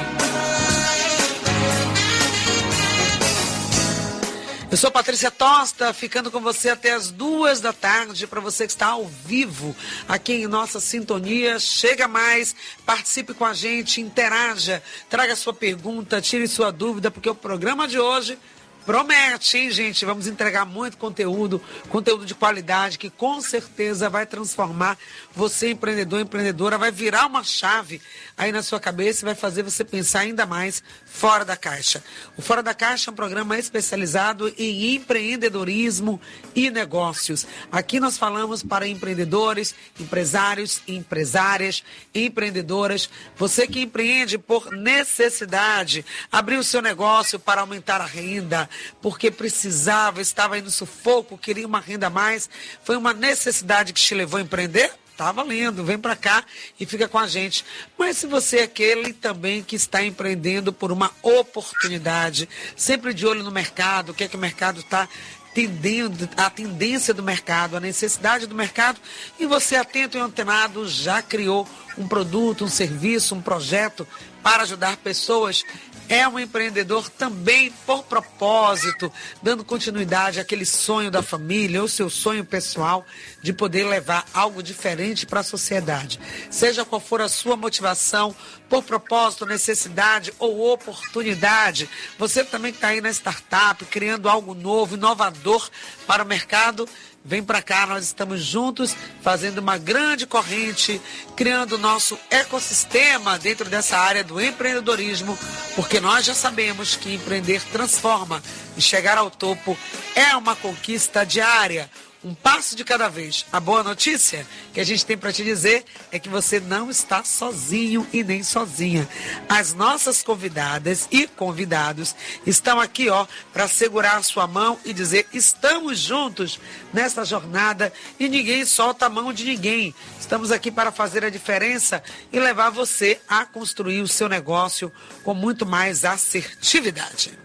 Eu sou Patrícia Tosta, ficando com você até as duas da tarde, para você que está ao vivo aqui em nossa sintonia. Chega mais, participe com a gente, interaja, traga sua pergunta, tire sua dúvida, porque o programa de hoje promete, hein, gente? Vamos entregar muito conteúdo, conteúdo de qualidade, que com certeza vai transformar você, empreendedor, empreendedora, vai virar uma chave aí na sua cabeça e vai fazer você pensar ainda mais fora da caixa. O Fora da Caixa é um programa especializado em empreendedorismo e negócios. Aqui nós falamos para empreendedores, empresários, empresárias, empreendedoras. Você que empreende por necessidade, abrir o seu negócio para aumentar a renda, porque precisava, estava aí no sufoco, queria uma renda a mais, foi uma necessidade que te levou a empreender? Tá valendo, vem para cá e fica com a gente. Mas se você é aquele também que está empreendendo por uma oportunidade, sempre de olho no mercado, o que é que o mercado está tendendo, a tendência do mercado, a necessidade do mercado, e você, atento e antenado, já criou um produto, um serviço, um projeto para ajudar pessoas, é um empreendedor também por propósito, dando continuidade àquele sonho da família, ou seu sonho pessoal de poder levar algo diferente para a sociedade. Seja qual for a sua motivação, por propósito, necessidade ou oportunidade, você também que está aí na startup, criando algo novo, inovador para o mercado, vem para cá, nós estamos juntos fazendo uma grande corrente, criando o nosso ecossistema dentro dessa área do empreendedorismo, porque nós já sabemos que empreender transforma e chegar ao topo é uma conquista diária. um passo de cada vez. A boa notícia que a gente tem para te dizer é que você não está sozinho e nem sozinha. As nossas convidadas e convidados estão aqui, ó, para segurar a sua mão e dizer: estamos juntos nessa jornada e ninguém solta a mão de ninguém. Estamos aqui para fazer a diferença e levar você a construir o seu negócio com muito mais assertividade.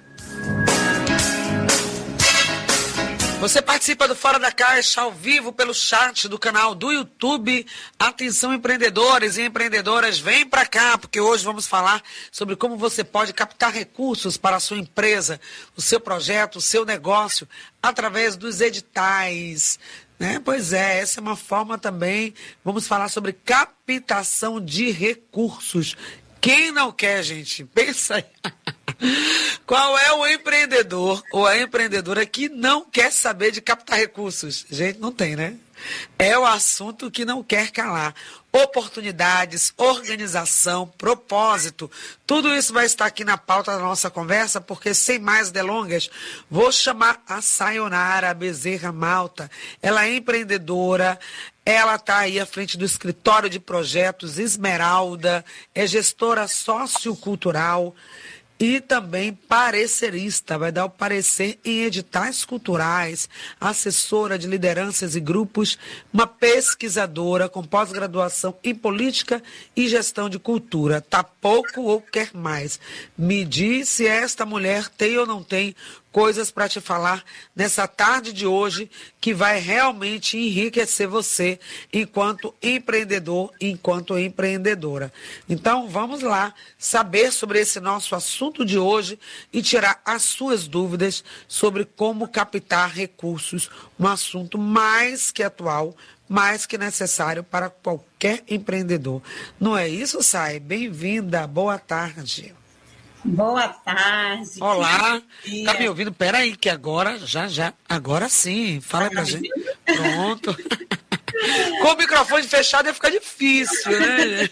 Você participa do Fora da Caixa ao vivo pelo chat do canal do YouTube. Atenção, empreendedores e empreendedoras, vem para cá, porque hoje vamos falar sobre como você pode captar recursos para a sua empresa, o seu projeto, o seu negócio, através dos editais. Né? Pois é, essa é uma forma também. Vamos falar sobre captação de recursos. Quem não quer, gente? Pensa aí. Qual é o empreendedor ou a empreendedora que não quer saber de captar recursos? Gente, não tem, né? É o assunto que não quer calar. Oportunidades, organização, propósito. Tudo isso vai estar aqui na pauta da nossa conversa, porque sem mais delongas, vou chamar a Sayonara Bezerra Malta. Ela é empreendedora, ela está aí à frente do escritório de projetos Esmeralda, é gestora sociocultural e também parecerista, vai dar o parecer em editais culturais, assessora de lideranças e grupos, uma pesquisadora com pós-graduação em política e gestão de cultura. Tá pouco ou quer mais? Me diz se esta mulher tem ou não tem coisas para te falar nessa tarde de hoje que vai realmente enriquecer você enquanto empreendedor, enquanto empreendedora. Então, vamos lá saber sobre esse nosso assunto de hoje e tirar as suas dúvidas sobre como captar recursos, um assunto mais que atual, mais que necessário para qualquer empreendedor. Não é isso, Sai? Bem-vinda, boa tarde. Boa tarde. Olá, tá me ouvindo? Peraí, que agora, já, já, agora sim, fala pra gente. Pronto. Com o microfone fechado ia ficar difícil, né?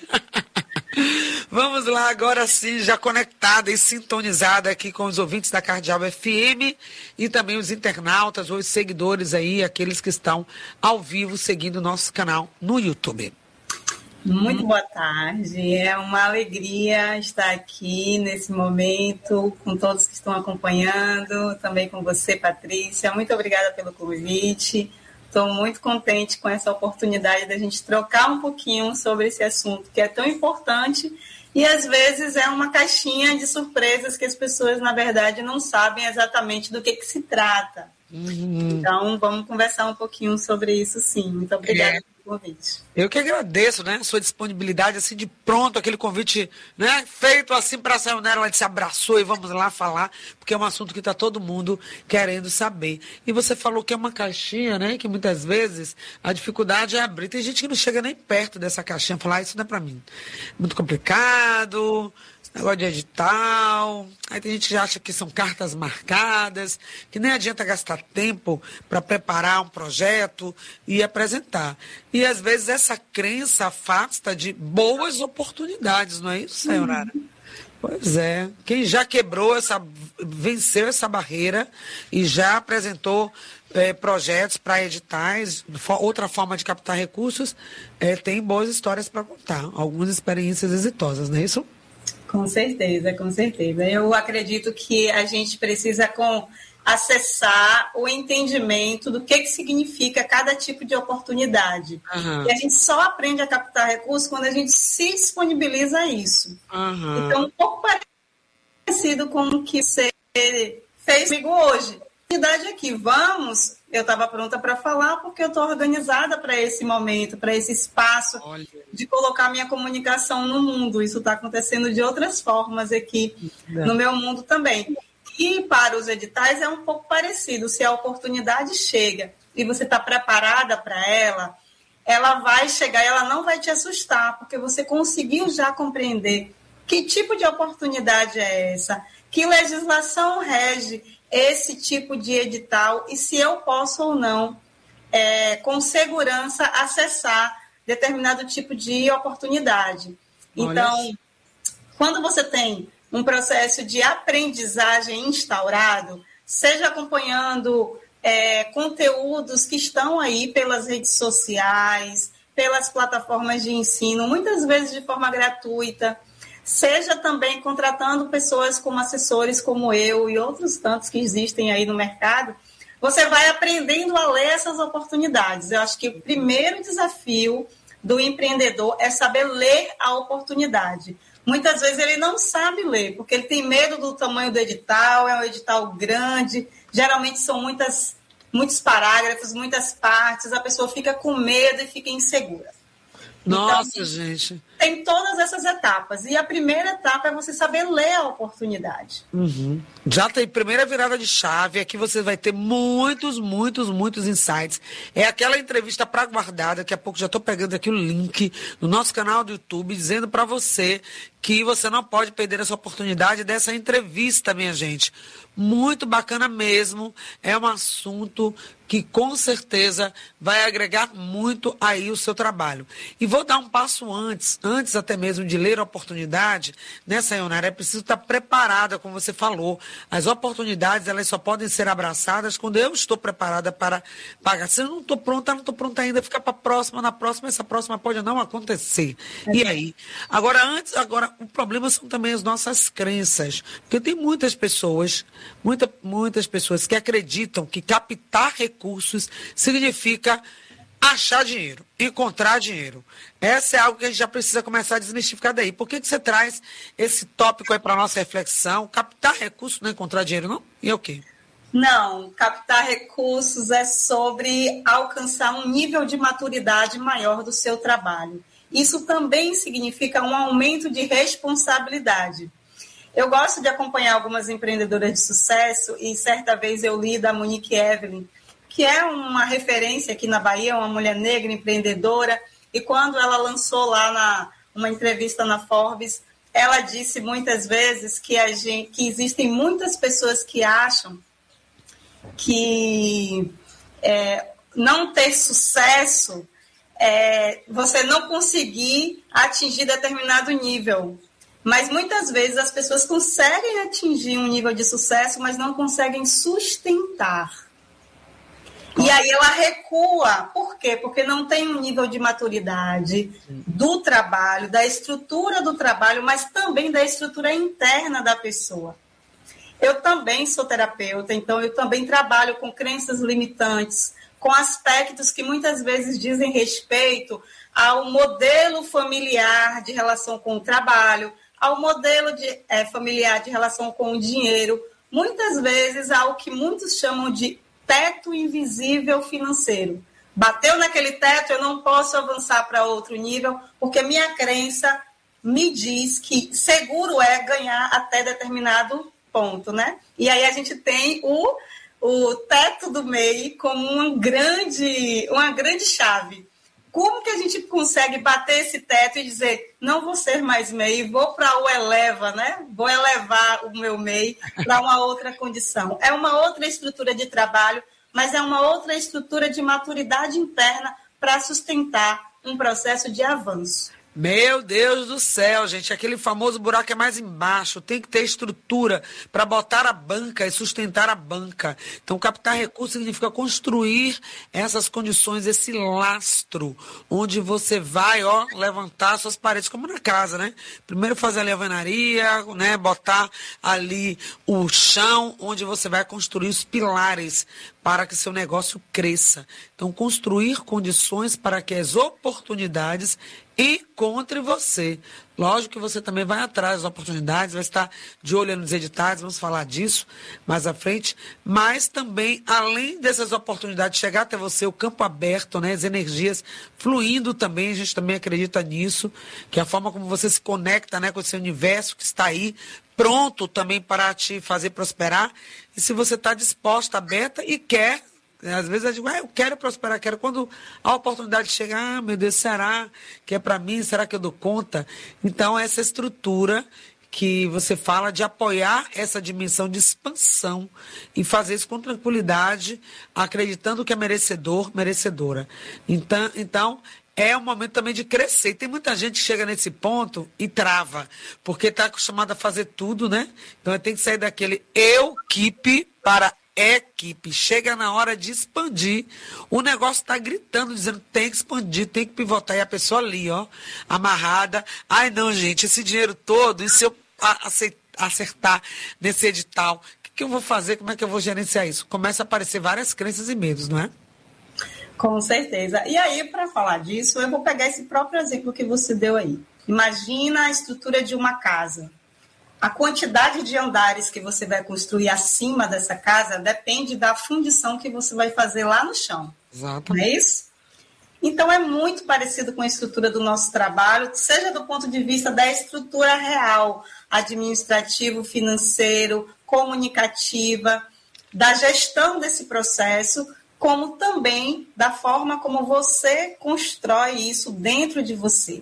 Vamos lá, agora sim, já conectada e sintonizada aqui com os ouvintes da Cardeal F M e também os internautas, os seguidores aí, aqueles que estão ao vivo seguindo o nosso canal no YouTube. Muito boa tarde, é uma alegria estar aqui nesse momento com todos que estão acompanhando, também com você, Patrícia. Muito obrigada pelo convite, estou muito contente com essa oportunidade da gente trocar um pouquinho sobre esse assunto que é tão importante e às vezes é uma caixinha de surpresas que as pessoas, na verdade, não sabem exatamente do que, que se trata. Uhum. Então, vamos conversar um pouquinho sobre isso, sim. Muito obrigada. É. Convite. Eu que agradeço, né, a sua disponibilidade, assim, de pronto, aquele convite, né, feito assim para a Sayonara, ela se abraçou e vamos lá falar, porque é um assunto que está todo mundo querendo saber. E você falou que é uma caixinha, né, que muitas vezes a dificuldade é abrir. Tem gente que não chega nem perto dessa caixinha, falar, ah, isso não é para mim. Muito complicado, negócio de edital, aí tem gente que acha que são cartas marcadas, que nem adianta gastar tempo para preparar um projeto e apresentar. E às vezes essa crença afasta de boas oportunidades, não é isso, Sayonara? Uhum. Pois é. Quem já quebrou essa, venceu essa barreira e já apresentou é, projetos para editais, outra forma de captar recursos, é, tem boas histórias para contar, algumas experiências exitosas, não é isso? Com certeza, com certeza. Eu acredito que a gente precisa com, acessar o entendimento do que, que significa cada tipo de oportunidade. Uhum. E a gente só aprende a captar recursos quando a gente se disponibiliza a isso. Uhum. Então, um pouco parecido com o que você fez comigo hoje. Oportunidade aqui, vamos... Eu estava pronta para falar porque eu estou organizada para esse momento, para esse espaço Olha. de colocar minha comunicação no mundo. Isso está acontecendo de outras formas aqui é. no meu mundo também. E para os editais é um pouco parecido. Se a oportunidade chega e você está preparada para ela, ela vai chegar e ela não vai te assustar, porque você conseguiu já compreender que tipo de oportunidade é essa, que legislação rege esse tipo de edital e se eu posso ou não, é, com segurança, acessar determinado tipo de oportunidade. Então, Olha. quando você tem um processo de aprendizagem instaurado, seja acompanhando é, conteúdos que estão aí pelas redes sociais, pelas plataformas de ensino, muitas vezes de forma gratuita, seja também contratando pessoas como assessores como eu e outros tantos que existem aí no mercado, você vai aprendendo a ler essas oportunidades. Eu acho que o primeiro desafio do empreendedor é saber ler a oportunidade. Muitas vezes ele não sabe ler, porque ele tem medo do tamanho do edital, é um edital grande, geralmente são muitas, muitos parágrafos, muitas partes, a pessoa fica com medo e fica insegura. Nossa, então, gente. Tem todas essas etapas. E a primeira etapa é você saber ler a oportunidade. Uhum. Já tem primeira virada de chave. Aqui você vai ter muitos, muitos, muitos insights. É aquela entrevista para guardar. Daqui a pouco já estou pegando aqui o link no nosso canal do YouTube, dizendo para você que você não pode perder essa oportunidade dessa entrevista, minha gente. Muito bacana mesmo. É um assunto que com certeza vai agregar muito aí o seu trabalho. E vou dar um passo antes, antes até mesmo de ler a oportunidade, né, Sayonara? É preciso estar preparada, como você falou. As oportunidades, elas só podem ser abraçadas quando eu estou preparada para pagar. Se eu não estou pronta, não estou pronta ainda, fica para a próxima, na próxima, essa próxima pode não acontecer. E aí? Agora, antes, agora, o problema são também as nossas crenças. Porque tem muitas pessoas, muita, muitas pessoas que acreditam que captar recursos Recursos significa achar dinheiro, encontrar dinheiro. Essa é algo que a gente já precisa começar a desmistificar daí. Por que, que você traz esse tópico aí para a nossa reflexão? Captar recursos não é encontrar dinheiro, não? E é o quê? Não, captar recursos é sobre alcançar um nível de maturidade maior do seu trabalho. Isso também significa um aumento de responsabilidade. Eu gosto de acompanhar algumas empreendedoras de sucesso e certa vez eu li da Monique Evelyn, que é uma referência aqui na Bahia, uma mulher negra empreendedora, e quando ela lançou lá na, uma entrevista na Forbes, ela disse muitas vezes que, a gente, que existem muitas pessoas que acham que é, não ter sucesso é você não conseguir atingir determinado nível. Mas muitas vezes as pessoas conseguem atingir um nível de sucesso, mas não conseguem sustentar. E aí ela recua. Por quê? Porque não tem um nível de maturidade do trabalho, da estrutura do trabalho, mas também da estrutura interna da pessoa. Eu também sou terapeuta, então eu também trabalho com crenças limitantes, com aspectos que muitas vezes dizem respeito ao modelo familiar de relação com o trabalho, ao modelo de, é, familiar de relação com o dinheiro, muitas vezes ao que muitos chamam de teto invisível financeiro. Bateu naquele teto, eu não posso avançar para outro nível, porque minha crença me diz que seguro é ganhar até determinado ponto, né? E aí a gente tem o, o teto do M E I como uma grande, uma grande chave. Como que a gente consegue bater esse teto e dizer, não vou ser mais M E I, vou para o Eleva, né? Vou elevar o meu M E I para uma outra condição. É uma outra estrutura de trabalho, mas é uma outra estrutura de maturidade interna para sustentar um processo de avanço. Meu Deus do céu, gente, aquele famoso buraco é mais embaixo, tem que ter estrutura para botar a banca e sustentar a banca. Então, captar recursos significa construir essas condições, esse lastro, onde você vai, ó, levantar suas paredes, como na casa, né? Primeiro fazer ali a alvenaria, né? Botar ali o chão, onde você vai construir os pilares para que seu negócio cresça. Então, construir condições para que as oportunidades encontre você. Lógico que você também vai atrás das oportunidades, vai estar de olho nos editais, vamos falar disso mais à frente, mas também, além dessas oportunidades chegar até você, o campo aberto, né, as energias fluindo também, a gente também acredita nisso, que a forma como você se conecta, né, com esse universo que está aí, pronto também para te fazer prosperar, e se você está disposta, aberta e quer. Às vezes eu digo, ah, eu quero prosperar, quero. Quando a oportunidade chega, ah, meu Deus, será que é para mim? Será que eu dou conta? Então, essa estrutura que você fala de apoiar essa dimensão de expansão e fazer isso com tranquilidade, acreditando que é merecedor, merecedora. Então, então é um momento também de crescer. E tem muita gente que chega nesse ponto e trava, porque está acostumada a fazer tudo, né? Então, tem que sair daquele eu keep para equipe. Chega na hora de expandir, o negócio está gritando, dizendo tem que expandir, tem que pivotar. E a pessoa ali, ó, amarrada. Ai, não, gente, esse dinheiro todo, e se eu acertar nesse edital, o que, que eu vou fazer? Como é que eu vou gerenciar isso? Começa a aparecer várias crenças e medos, não é? Com certeza. E aí, para falar disso, eu vou pegar esse próprio exemplo que você deu aí. Imagina a estrutura de uma casa. A quantidade de andares que você vai construir acima dessa casa depende da fundição que você vai fazer lá no chão. Exato. Não é isso? Então, é muito parecido com a estrutura do nosso trabalho, seja do ponto de vista da estrutura real, administrativo, financeiro, comunicativa, da gestão desse processo, como também da forma como você constrói isso dentro de você,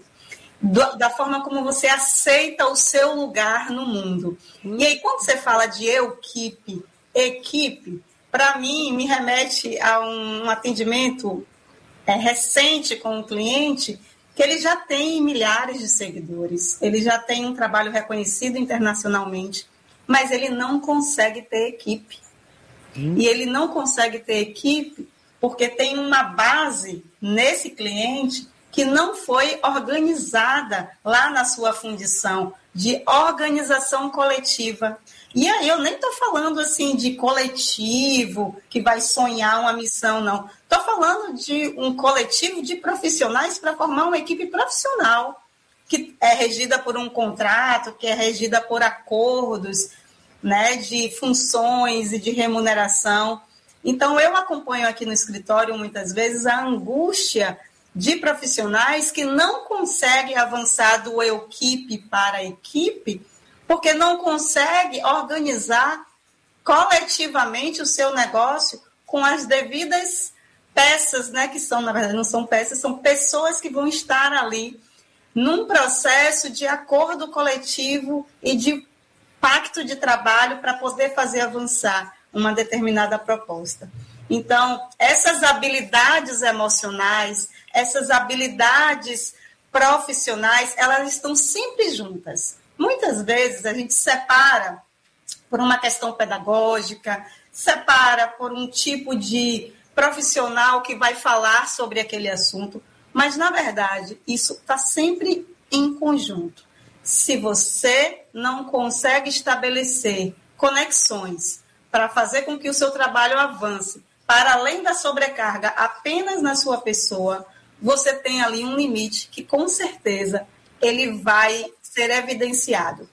da forma como você aceita o seu lugar no mundo. Hum. E aí, quando você fala de equipe, equipe, para mim, me remete a um atendimento é, recente com um cliente que ele já tem milhares de seguidores, ele já tem um trabalho reconhecido internacionalmente, mas ele não consegue ter equipe. Hum. E ele não consegue ter equipe porque tem uma base nesse cliente que não foi organizada lá na sua fundição, de organização coletiva. E aí eu nem estou falando assim de coletivo que vai sonhar uma missão, não. Estou falando de um coletivo de profissionais para formar uma equipe profissional, que é regida por um contrato, que é regida por acordos, né, de funções e de remuneração. Então, eu acompanho aqui no escritório, muitas vezes, a angústia de profissionais que não conseguem avançar do equipe para a equipe, porque não consegue organizar coletivamente o seu negócio com as devidas peças, né, que são, na verdade, não são peças, são pessoas que vão estar ali num processo de acordo coletivo e de pacto de trabalho para poder fazer avançar uma determinada proposta. Então, essas habilidades emocionais, essas habilidades profissionais, elas estão sempre juntas. Muitas vezes a gente separa por uma questão pedagógica, separa por um tipo de profissional que vai falar sobre aquele assunto, mas, na verdade, isso está sempre em conjunto. Se você não consegue estabelecer conexões para fazer com que o seu trabalho avance, para além da sobrecarga apenas na sua pessoa, você tem ali um limite que, com certeza, ele vai ser evidenciado.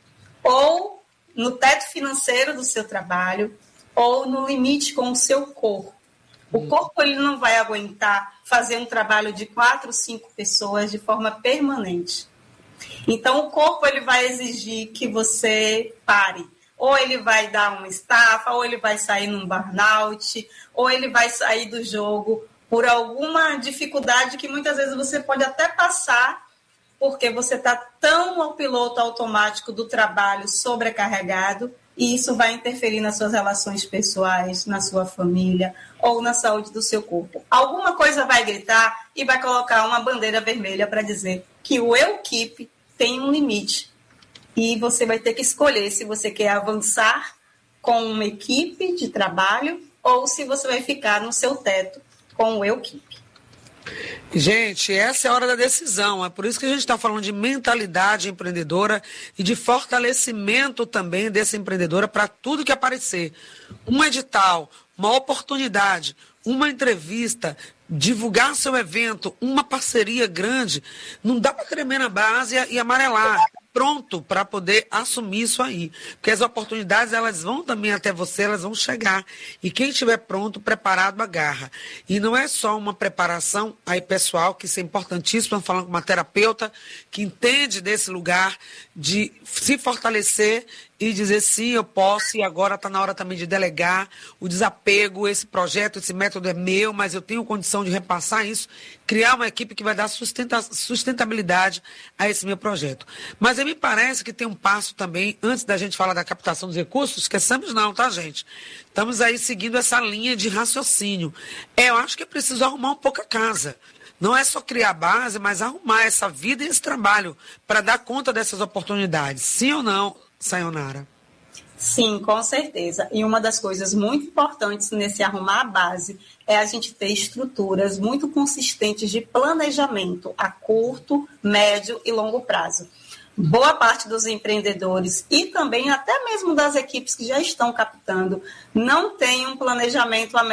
Ou no teto financeiro do seu trabalho, ou no limite com o seu corpo. O corpo ele não vai aguentar fazer um trabalho de quatro, cinco pessoas de forma permanente. Então, o corpo ele vai exigir que você pare. Ou ele vai dar uma estafa, ou ele vai sair num burnout, ou ele vai sair do jogo por alguma dificuldade que muitas vezes você pode até passar, porque você está tão ao piloto automático do trabalho sobrecarregado, e isso vai interferir nas suas relações pessoais, na sua família, ou na saúde do seu corpo. Alguma coisa vai gritar e vai colocar uma bandeira vermelha para dizer que o equipe tem um limite. E você vai ter que escolher se você quer avançar com uma equipe de trabalho ou se você vai ficar no seu teto com o equipe. Gente, essa é a hora da decisão. É por isso que a gente está falando de mentalidade empreendedora e de fortalecimento também dessa empreendedora para tudo que aparecer. Um edital, uma oportunidade, uma entrevista, divulgar seu evento, uma parceria grande. Não dá para tremer na base e amarelar. Pronto para poder assumir isso aí. Porque as oportunidades, elas vão também até você, elas vão chegar. E quem estiver pronto, preparado, agarra. E não é só uma preparação aí pessoal, que isso é importantíssimo, falando com uma terapeuta que entende desse lugar de se fortalecer e dizer sim, eu posso, e agora está na hora também de delegar o desapego, esse projeto, esse método é meu, mas eu tenho condição de repassar isso, criar uma equipe que vai dar sustenta, sustentabilidade a esse meu projeto. Mas me parece que tem um passo também, antes da gente falar da captação dos recursos, esqueçamos não, tá, gente? Estamos aí seguindo essa linha de raciocínio. É, eu acho que é preciso arrumar um pouco a casa. Não é só criar a base, mas arrumar essa vida e esse trabalho para dar conta dessas oportunidades. Sim ou não, Sayonara? Sim, com certeza. E uma das coisas muito importantes nesse arrumar a base é a gente ter estruturas muito consistentes de planejamento a curto, médio e longo prazo. Boa parte dos empreendedores e também até mesmo das equipes que já estão captando não tem um planejamento a